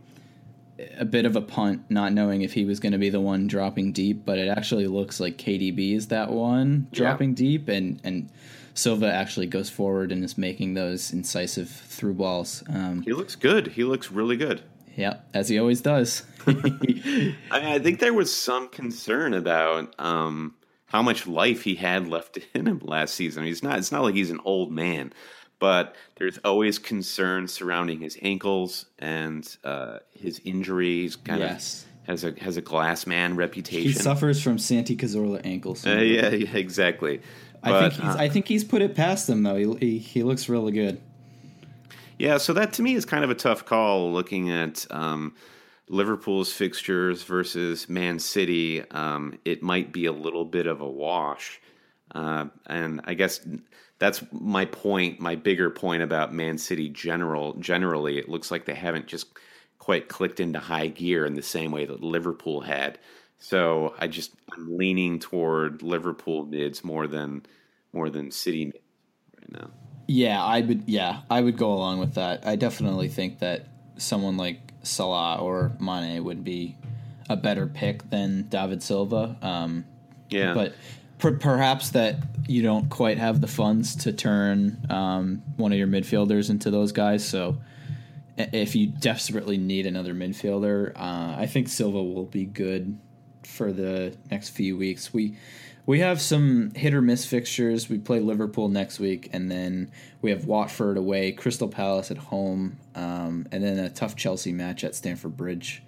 A bit of a punt, not knowing if he was going to be the one dropping deep, but it actually looks like K D B is that one dropping Yeah. deep, and and Silva actually goes forward and is making those incisive through balls. Um, He looks good. He looks really good. yeah, as he always does. I, I think there was some concern about um, how much life he had left in him last season. He's not. It's not like he's an old man, but there's always concern surrounding his ankles and uh, his injuries. Kind Yes. of has a has a glass man reputation. He suffers from Santi Cazorla ankles. Uh, yeah, yeah, exactly. I But, think he's, uh, I think he's put it past him though. He, he he looks really good. Yeah, so that to me is kind of a tough call looking at um, Liverpool's fixtures versus Man City. Um, it might be a little bit of a wash. Uh, and I guess that's my point, my bigger point about Man City general. Generally, it looks like they haven't just quite clicked into high gear in the same way that Liverpool had. So I just I'm leaning toward Liverpool mids more than more than City mids right now. Yeah, I would. Yeah, I would go along with that. I definitely think that someone like Salah or Mane would be a better pick than David Silva. Um, Yeah, but per- perhaps that you don't quite have the funds to turn um, one of your midfielders into those guys. So i- if you desperately need another midfielder, uh, I think Silva will be good for the next few weeks. We we have some hit or miss fixtures. We play Liverpool next week, and then we have Watford away, Crystal Palace at home, um, and then a tough Chelsea match at Stamford Bridge.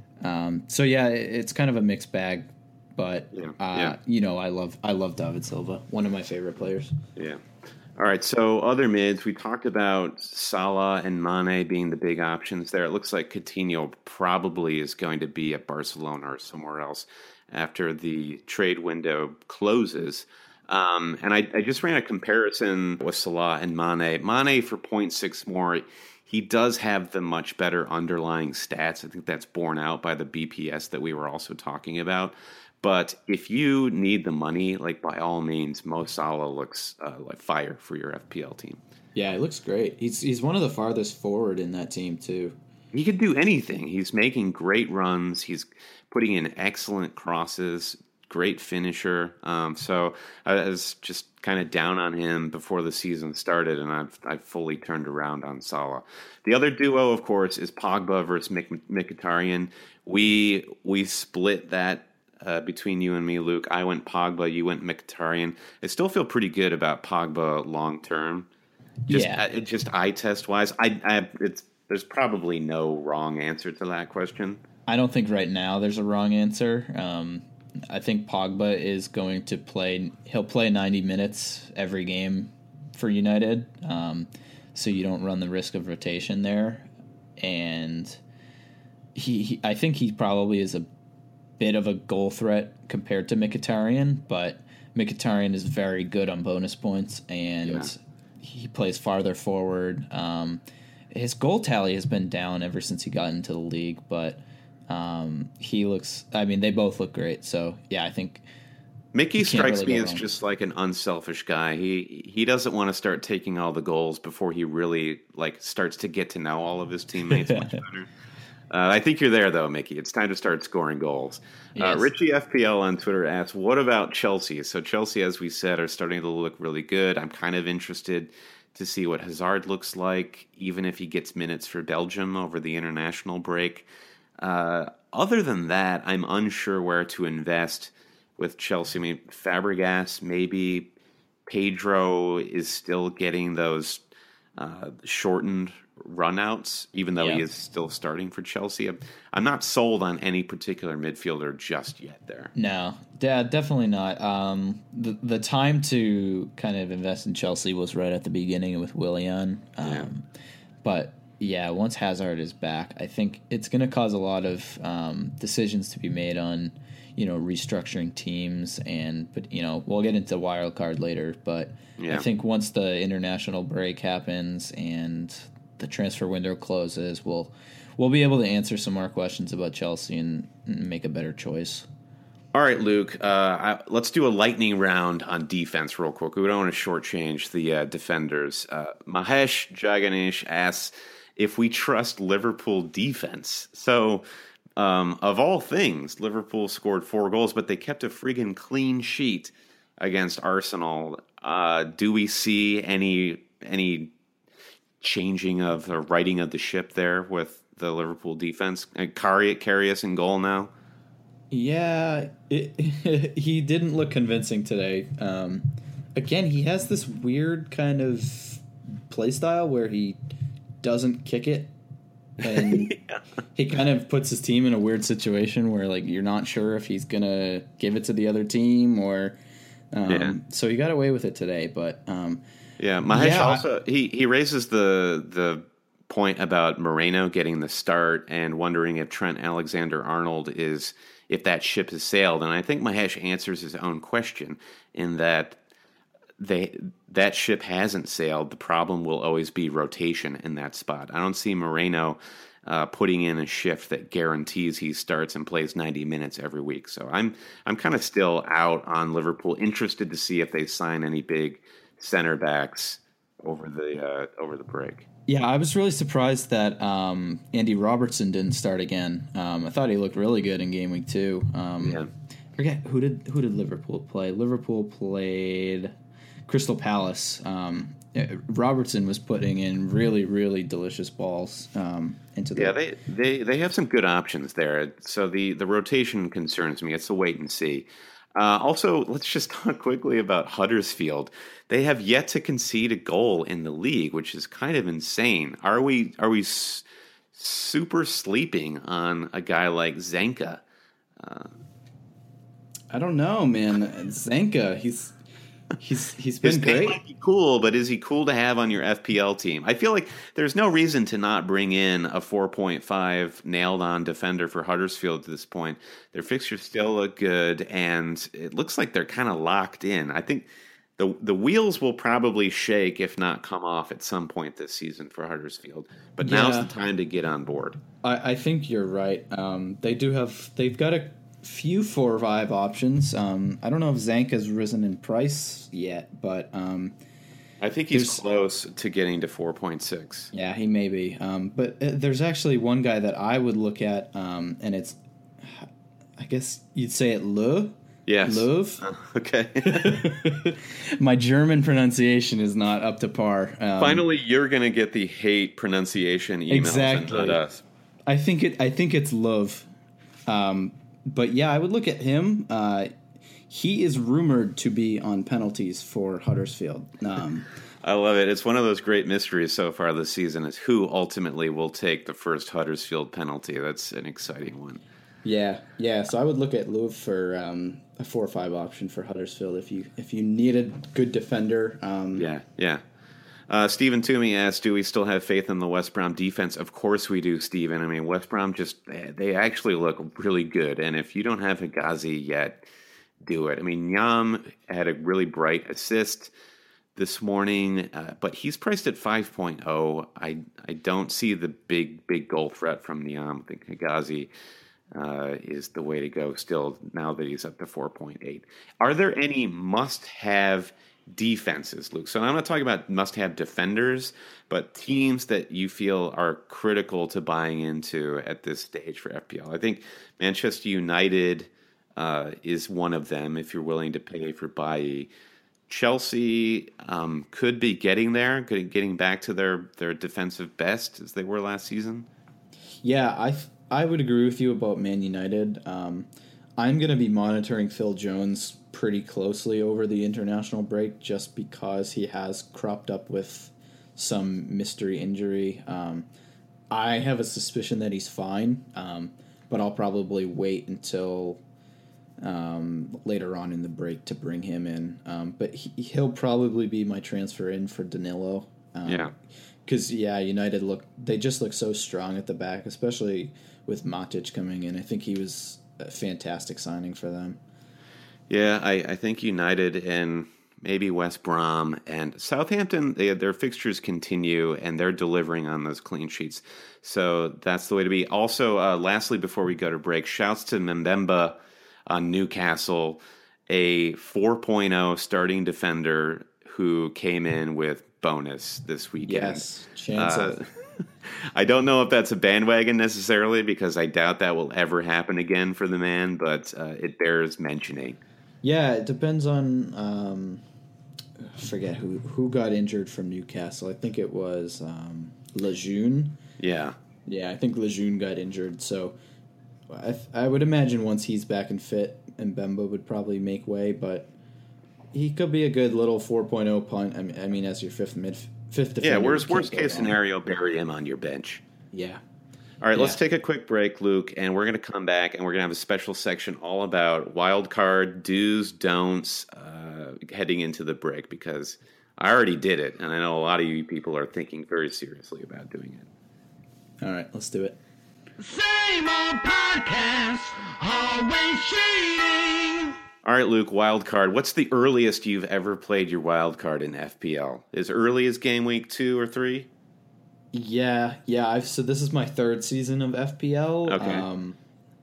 Um, so yeah, it- it's kind of a mixed bag, but Yeah, uh, yeah. you know, I love I love David Silva, one of my favorite players. yeah. All right, so other mids, we talked about Salah and Mane being the big options there. It looks like Coutinho probably is going to be at Barcelona or somewhere else after the trade window closes. Um, and I, I just ran a comparison with Salah and Mane. Mane for zero point six more, he does have the much better underlying stats. I think that's borne out by the B P S that we were also talking about. But if you need the money, like by all means, Mo Salah looks uh, like fire for your F P L team. Yeah, he looks great. He's he's one of the farthest forward in that team too. He could do anything. He's making great runs. He's putting in excellent crosses. Great finisher. Um, so I was just kind of down on him before the season started, and I've I've fully turned around on Salah. The other duo, of course, is Pogba versus Mik- Mkhitaryan. We we split that. Uh, between you and me, Luke, I went Pogba, you went Mkhitaryan. I still feel pretty good about Pogba long term. Just, Yeah. uh, just eye test wise, I, I it's there's probably no wrong answer to that question. I don't think right now there's a wrong answer. Um, I think Pogba is going to play. He'll play ninety minutes every game for United, um, so you don't run the risk of rotation there. And he, he, I think he probably is a bit of a goal threat compared to Mkhitaryan, but Mkhitaryan is very good on bonus points, and Yeah. he plays farther forward. Um, his goal tally has been down ever since he got into the league, but um, he looks. I mean, they both look great. So yeah, I think Mickey You can't strikes really me go as wrong. just like an unselfish guy. He he doesn't want to start taking all the goals before he really like starts to get to know all of his teammates much better. Uh, I think you're there though, Mickey. It's time to start scoring goals. Uh, Yes. Richie F P L on Twitter asks, "What about Chelsea?" So Chelsea, as we said, are starting to look really good. I'm kind of interested to see what Hazard looks like, even if he gets minutes for Belgium over the international break. Uh, other than that, I'm unsure where to invest with Chelsea. I mean, Fabregas, maybe. Pedro is still getting those uh, shortened runouts, even though he Yeah. is still starting for Chelsea. I'm, I'm not sold on any particular midfielder just yet there. no, yeah, definitely not. Um, the the time to kind of invest in Chelsea was right at the beginning with Willian. Um, Yeah. But yeah, once Hazard is back, I think it's going to cause a lot of um, decisions to be made on, you know, restructuring teams, and but you know we'll get into wild card later. But Yeah. I think once the international break happens and the transfer window closes, we'll we'll be able to answer some more questions about Chelsea and, and make a better choice. All right, Luke. Uh, I, let's do a lightning round on defense real quick. We don't want to shortchange the uh, defenders. Uh, Mahesh Jaganesh asks if we trust Liverpool defense. So, um, of all things, Liverpool scored four goals, but they kept a friggin' clean sheet against Arsenal. Uh, do we see any any changing of the righting of the ship there with the Liverpool defense? Uh, Karius in goal now. Yeah, it, he didn't look convincing today. Um, again, he has this weird kind of play style where he doesn't kick it, and yeah. he kind of puts his team in a weird situation where like you're not sure if he's gonna give it to the other team or. Um, yeah. So he got away with it today, but um, yeah, Mahesh yeah, also he he raises the the point about Moreno getting the start and wondering if Trent Alexander-Arnold is. If that ship has sailed. And I think Mahesh answers his own question in that they that ship hasn't sailed. The problem will always be rotation in that spot. I don't see Moreno uh, putting in a shift that guarantees he starts and plays ninety minutes every week. So I'm I'm kind of still out on Liverpool, interested to see if they sign any big center backs over the uh, over the break. Yeah, I was really surprised that um, Andy Robertson didn't start again. Um, I thought he looked really good in game week two. Um, yeah. Forget who did who did Liverpool play? Liverpool played Crystal Palace. Um, Robertson was putting in really really delicious balls um, into the. Yeah, they, they they have some good options there. So the the rotation concerns me. It's a wait and see. Uh, also, let's just talk quickly about Huddersfield. They have yet to concede a goal in the league, which is kind of insane. Are we are we s- super sleeping on a guy like Zanka? Uh, I don't know, man. Zanka, he's he's he's been his great. name might be cool, but is he cool to have on your F P L team? I feel like there's no reason to not bring in a four point five nailed-on defender for Huddersfield at this point. Their fixtures still look good, and it looks like they're kind of locked in. I think the the wheels will probably shake, if not come off, at some point this season for Huddersfield. But yeah. Now's the time to get on board. I, I think you're right. Um, they do have they've got a few four or five options. Um, I don't know if Zanka's risen in price yet, but um, I think he's close to getting to four point six. Yeah, he may be. Um, but uh, there's actually one guy that I would look at, um, and it's, I guess you'd say it Le. Yes. Löw. Uh, okay. My German pronunciation is not up to par. Um, Finally, you're going to get the hate pronunciation emails exactly. and not us. I think it. I think it's Löw. Um, But yeah, I would look at him. Uh, he is rumored to be on penalties for Huddersfield. Um, I love it. It's one of those great mysteries so far this season is who ultimately will take the first Huddersfield penalty. That's an exciting one. Yeah, yeah. So I would look at Löw for um, a four or five option for Huddersfield if you if you need a good defender. Um, yeah, yeah. Uh, Stephen Toomey asked, do we still have faith in the West Brom defense? Of course we do, Stephen. I mean, West Brom just, they actually look really good. And if you don't have Higazi yet, do it. I mean, Nyam had a really bright assist this morning, uh, but he's priced at five point oh. I I don't see the big, big goal threat from Nyam. I think Higazi uh, is the way to go still now that he's up to four point eight. Are there any must-have defenses, Luke? So I'm not talking about must-have defenders, but teams that you feel are critical to buying into at this stage for F P L. I think Manchester United uh, is one of them if you're willing to pay for Bailly. Chelsea um, could be getting there, getting back to their, their defensive best as they were last season. Yeah, I I would agree with you about Man United. Um, I'm going to be monitoring Phil Jones pretty closely over the international break just because he has cropped up with some mystery injury. Um, I have a suspicion that he's fine, um, but I'll probably wait until um, later on in the break to bring him in. Um, but he, he'll probably be my transfer in for Danilo. Um, yeah. Because, yeah, United look they just look so strong at the back, especially with Matic coming in. I think he was a fantastic signing for them. Yeah, I, I think United and maybe West Brom and Southampton, they, their fixtures continue, and they're delivering on those clean sheets. So that's the way to be. Also, uh, lastly, before we go to break, shouts to Mbemba. on Newcastle, a four point oh starting defender who came in with bonus this weekend. Yes, chance uh, of. I don't know if that's a bandwagon necessarily, because I doubt that will ever happen again for the man, but uh, it bears mentioning. Yeah, it depends on. Um, I forget who who got injured from Newcastle. I think it was um, Lejeune. Yeah. Yeah, I think Lejeune got injured. So I I would imagine once he's back and fit, Mbemba would probably make way, but he could be a good little four point oh punt. I mean, I mean as your fifth mid fifth defender. Yeah, worst, you can't worst go case wrong. scenario, bury him on your bench. Yeah. All right, let's Yeah. take a quick break, Luke, and we're going to come back and we're going to have a special section all about wild card do's, don'ts uh, heading into the break, because I already did it, and I know a lot of you people are thinking very seriously about doing it. All right, let's do it. Same old podcast, always cheating. All right, Luke, wild card. What's the earliest you've ever played your wild card in F P L? As early as game week two or three? Yeah, yeah. I've so this is my third season of F P L. Okay. Um,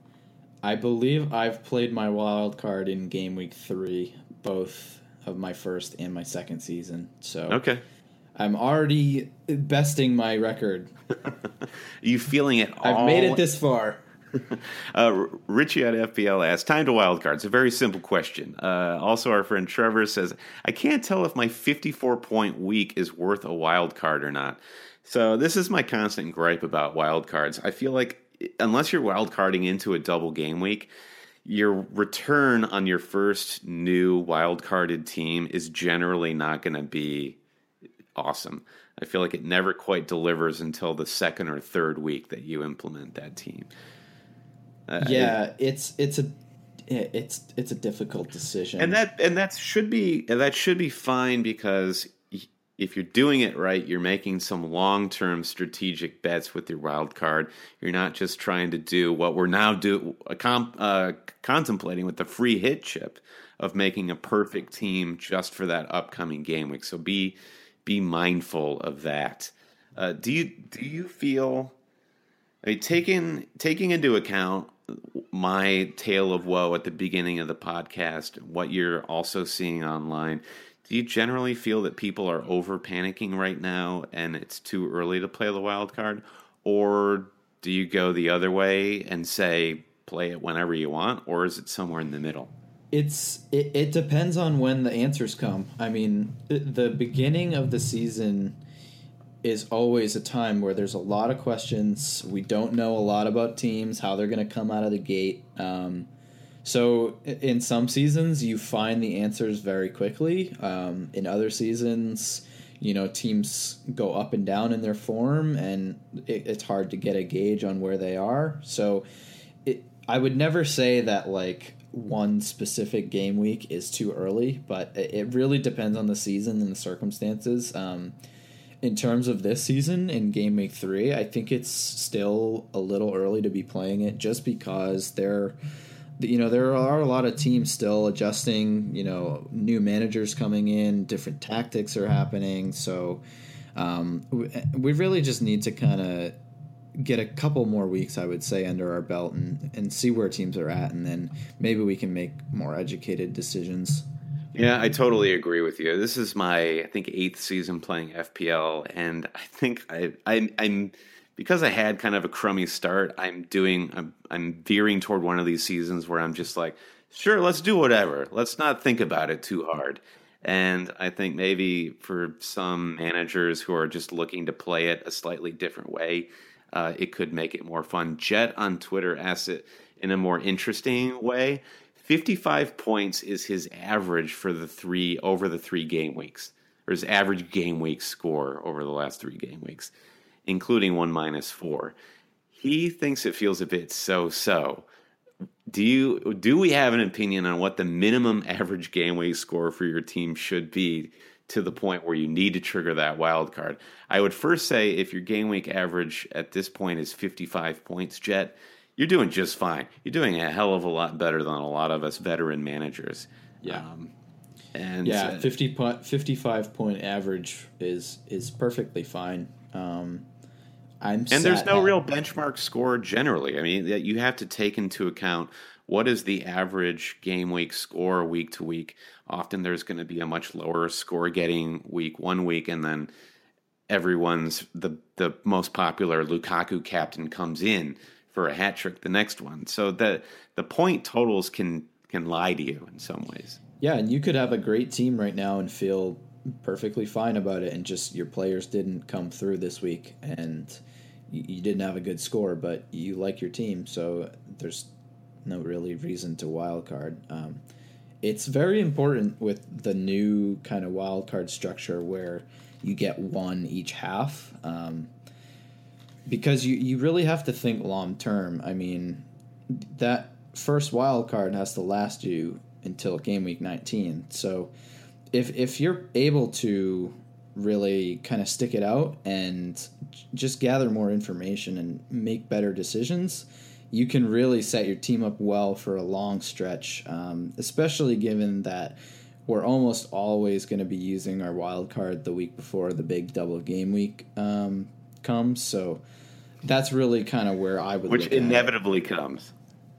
I believe I've played my wild card in game week three, both of my first and my second season. So Okay. I'm already besting my record. Are you feeling it all? I've made it this far. Uh, Richie at F P L asks, time to wild card. It's a very simple question. Uh, also, our friend Trevor says, I can't tell if my fifty-four point week is worth a wild card or not. So this is my constant gripe about wild cards. I feel like unless you're wild carding into a double game week, your return on your first new wild carded team is generally not going to be awesome. I feel like it never quite delivers until the second or third week that you implement that team. Uh, Yeah, it's it's a it's it's a difficult decision. and that and that should be that should be fine, because if you're doing it right, you're making some long-term strategic bets with your wild card. You're not just trying to do what we're now do uh, comp, uh, contemplating with the free hit chip of making a perfect team just for that upcoming game week. So be be mindful of that. Uh, do you do you feel? I mean, taking taking into account my tale of woe at the beginning of the podcast, what you're also seeing online, do you generally feel that people are over panicking right now and it's too early to play the wild card? Or do you go the other way and say play it whenever you want? Or is it somewhere in the middle? It's it, it depends on when the answers come. I mean, the, the beginning of the season is always a time where there's a lot of questions. We don't know a lot about teams, how they're going to come out of the gate. Um, so in some seasons, you find the answers very quickly. Um, in other seasons, you know, teams go up and down in their form, and it, it's hard to get a gauge on where they are. So it, I would never say that, like, one specific game week is too early, but it, it really depends on the season and the circumstances. Um, In terms of this season, in game week three, I think it's still a little early to be playing it, just because there, you know, there are a lot of teams still adjusting. You know, new managers coming in, different tactics are happening. So um, we, we really just need to kind of get a couple more weeks, I would say, under our belt and and see where teams are at, and then maybe we can make more educated decisions. Yeah, I totally agree with you. This is my, I think, eighth season playing F P L, and I think I, I, I'm because I had kind of a crummy start. I'm doing, I'm, I'm veering toward one of these seasons where I'm just like, sure, let's do whatever. Let's not think about it too hard. And I think maybe for some managers who are just looking to play it a slightly different way, uh, it could make it more fun. Jet on Twitter asks it in a more interesting way. fifty-five points is his average for the three over the three game weeks, or his average game week score over the last three game weeks, including one minus four. He thinks it feels a bit so-so. Do you do we have an opinion on what the minimum average game week score for your team should be to the point where you need to trigger that wild card? I would first say if your game week average at this point is fifty-five points, Jet, you're doing just fine. You're doing a hell of a lot better than a lot of us veteran managers. Yeah. Um, and yeah, uh, fifty po- fifty-five point average is is perfectly fine. Um, I'm and there's sat no at- real benchmark score generally. I mean, that you have to take into account what is the average game week score week to week? Often there's going to be a much lower score getting week one week, and then everyone's the the most popular Lukaku captain comes in for a hat trick the next one. So the the point totals can can lie to you in some ways. Yeah, and you could have a great team right now and feel perfectly fine about it, and just your players didn't come through this week, and you, you didn't have a good score, but you like your team, so there's no really reason to wild card. Um, it's very important with the new kind of wild card structure where you get one each half, um, because you, you really have to think long term. I mean, that first wild card has to last you until game week nineteen. So if if you're able to really kind of stick it out and just gather more information and make better decisions, you can really set your team up well for a long stretch, um, especially given that we're almost always going to be using our wild card the week before the big double game week um, comes. So that's really kind of where I would Which look at inevitably comes.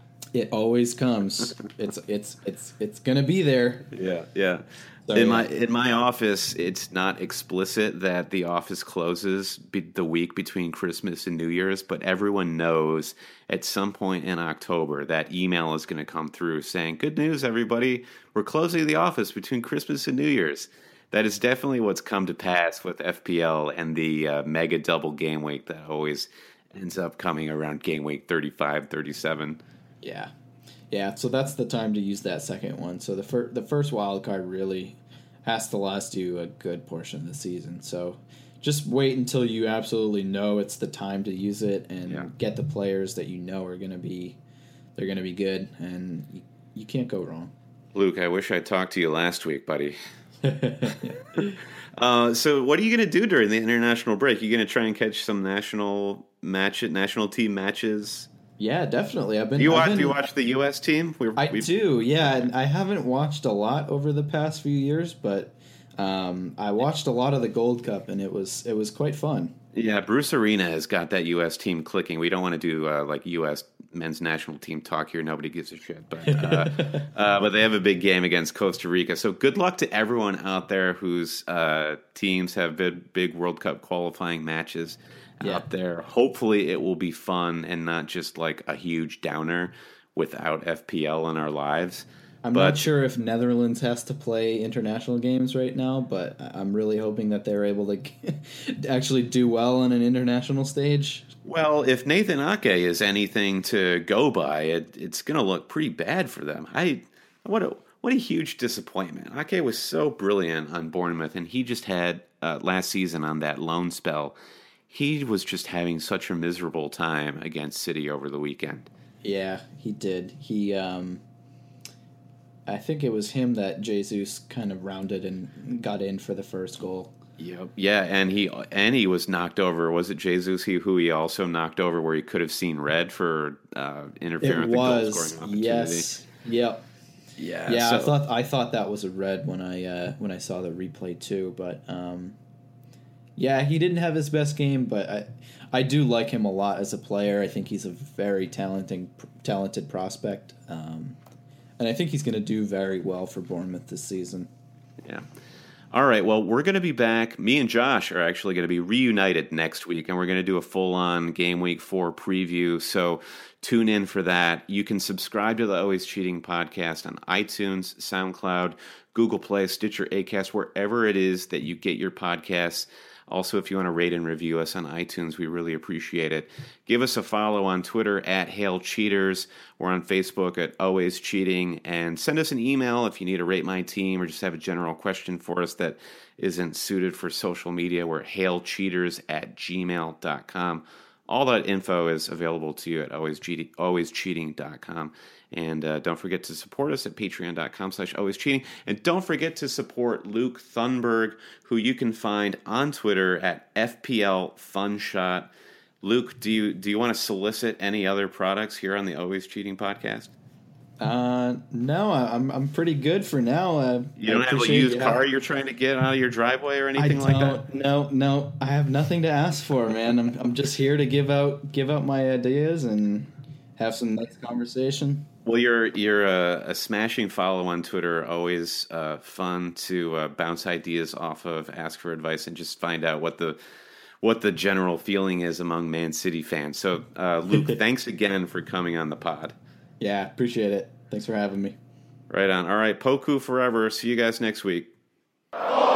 It always comes. It's it's it's it's gonna be there. Yeah, yeah. So, in yeah. my in my office, it's not explicit that the office closes be, the week between Christmas and New Year's, but everyone knows at some point in October that email is going to come through saying, "Good news, everybody! We're closing the office between Christmas and New Year's." That is definitely what's come to pass with F P L and the uh, mega double game week that always ends up coming around game week thirty-five, thirty-seven. Yeah, yeah. So that's the time to use that second one. So the fir- the first wild card really has to last you a good portion of the season. So just wait until you absolutely know it's the time to use it, and Yeah. get the players that you know are going to be they're going to be good, and you, you can't go wrong. Luke, I wish I talked to you last week, buddy. uh, so what are you going to do during the international break? You going to try and catch some national match national team matches? Yeah, definitely. I've been. Do you I've watch? been, Do you watch the U S team? We're, I we've- do. Yeah, and I haven't watched a lot over the past few years, but um, I watched a lot of the Gold Cup, and it was it was quite fun. Yeah, Bruce Arena has got that U S team clicking. We don't want to do uh, like U S men's national team talk here. Nobody gives a shit. But uh, uh, but they have a big game against Costa Rica. So good luck to everyone out there whose uh, teams have big, big World Cup qualifying matches Yeah. out there. Hopefully it will be fun and not just like a huge downer without F P L in our lives. I'm But- not sure if Netherlands has to play international games right now, but I'm really hoping that they're able to actually do well on an international stage. Well, if Nathan Ake is anything to go by, it, it's going to look pretty bad for them. I what a what a huge disappointment. Ake was so brilliant on Bournemouth, and he just had uh, last season on that loan spell. He was just having such a miserable time against City over the weekend. Yeah, he did. He, um, I think it was him that Jesus kind of rounded and got in for the first goal. Yep. Yeah, and he and he was knocked over. Was it Jesus he, who he also knocked over where he could have seen red for uh, interfering It with the goal was, scoring opportunity? yes, yep. Yeah, Yeah, I so- thought I thought that was a red when I uh, when I saw the replay too. But um, yeah, he didn't have his best game, but I I do like him a lot as a player. I think he's a very talented talented prospect, um, and I think he's going to do very well for Bournemouth this season. Yeah. All right. Well, we're going to be back. Me and Josh are actually going to be reunited next week, and we're going to do a full-on Game Week four preview. So tune in for that. You can subscribe to the Always Cheating podcast on iTunes, SoundCloud, Google Play, Stitcher, Acast, wherever it is that you get your podcasts. Also, if you want to rate and review us on iTunes, we really appreciate it. Give us a follow on Twitter at Hail Cheaters. We're on Facebook at Always Cheating. And send us an email if you need to rate my team or just have a general question for us that isn't suited for social media. We're hailcheaters at gmail dot com. All that info is available to you at always cheating dot com. And uh, don't forget to support us at patreon dot com slash always cheating. And don't forget to support Luke Thunberg, who you can find on Twitter at F P L Funshot. Luke, do you do you want to solicit any other products here on the Always Cheating podcast? Uh, no, I- I'm I'm pretty good for now. Uh, You don't I have a appreciate used you car having- you're trying to get out of your driveway or I anything don't. like that? No, no, I have nothing to ask for, man. I'm I'm just here to give out give out my ideas and have some nice conversation. Well, you're you're a, a smashing follow on Twitter. Always uh, fun to uh, bounce ideas off of, ask for advice, and just find out what the what the general feeling is among Man City fans. So, uh, Luke, thanks again for coming on the pod. Yeah, appreciate it. Thanks for having me. Right on. All right, Poku forever. See you guys next week.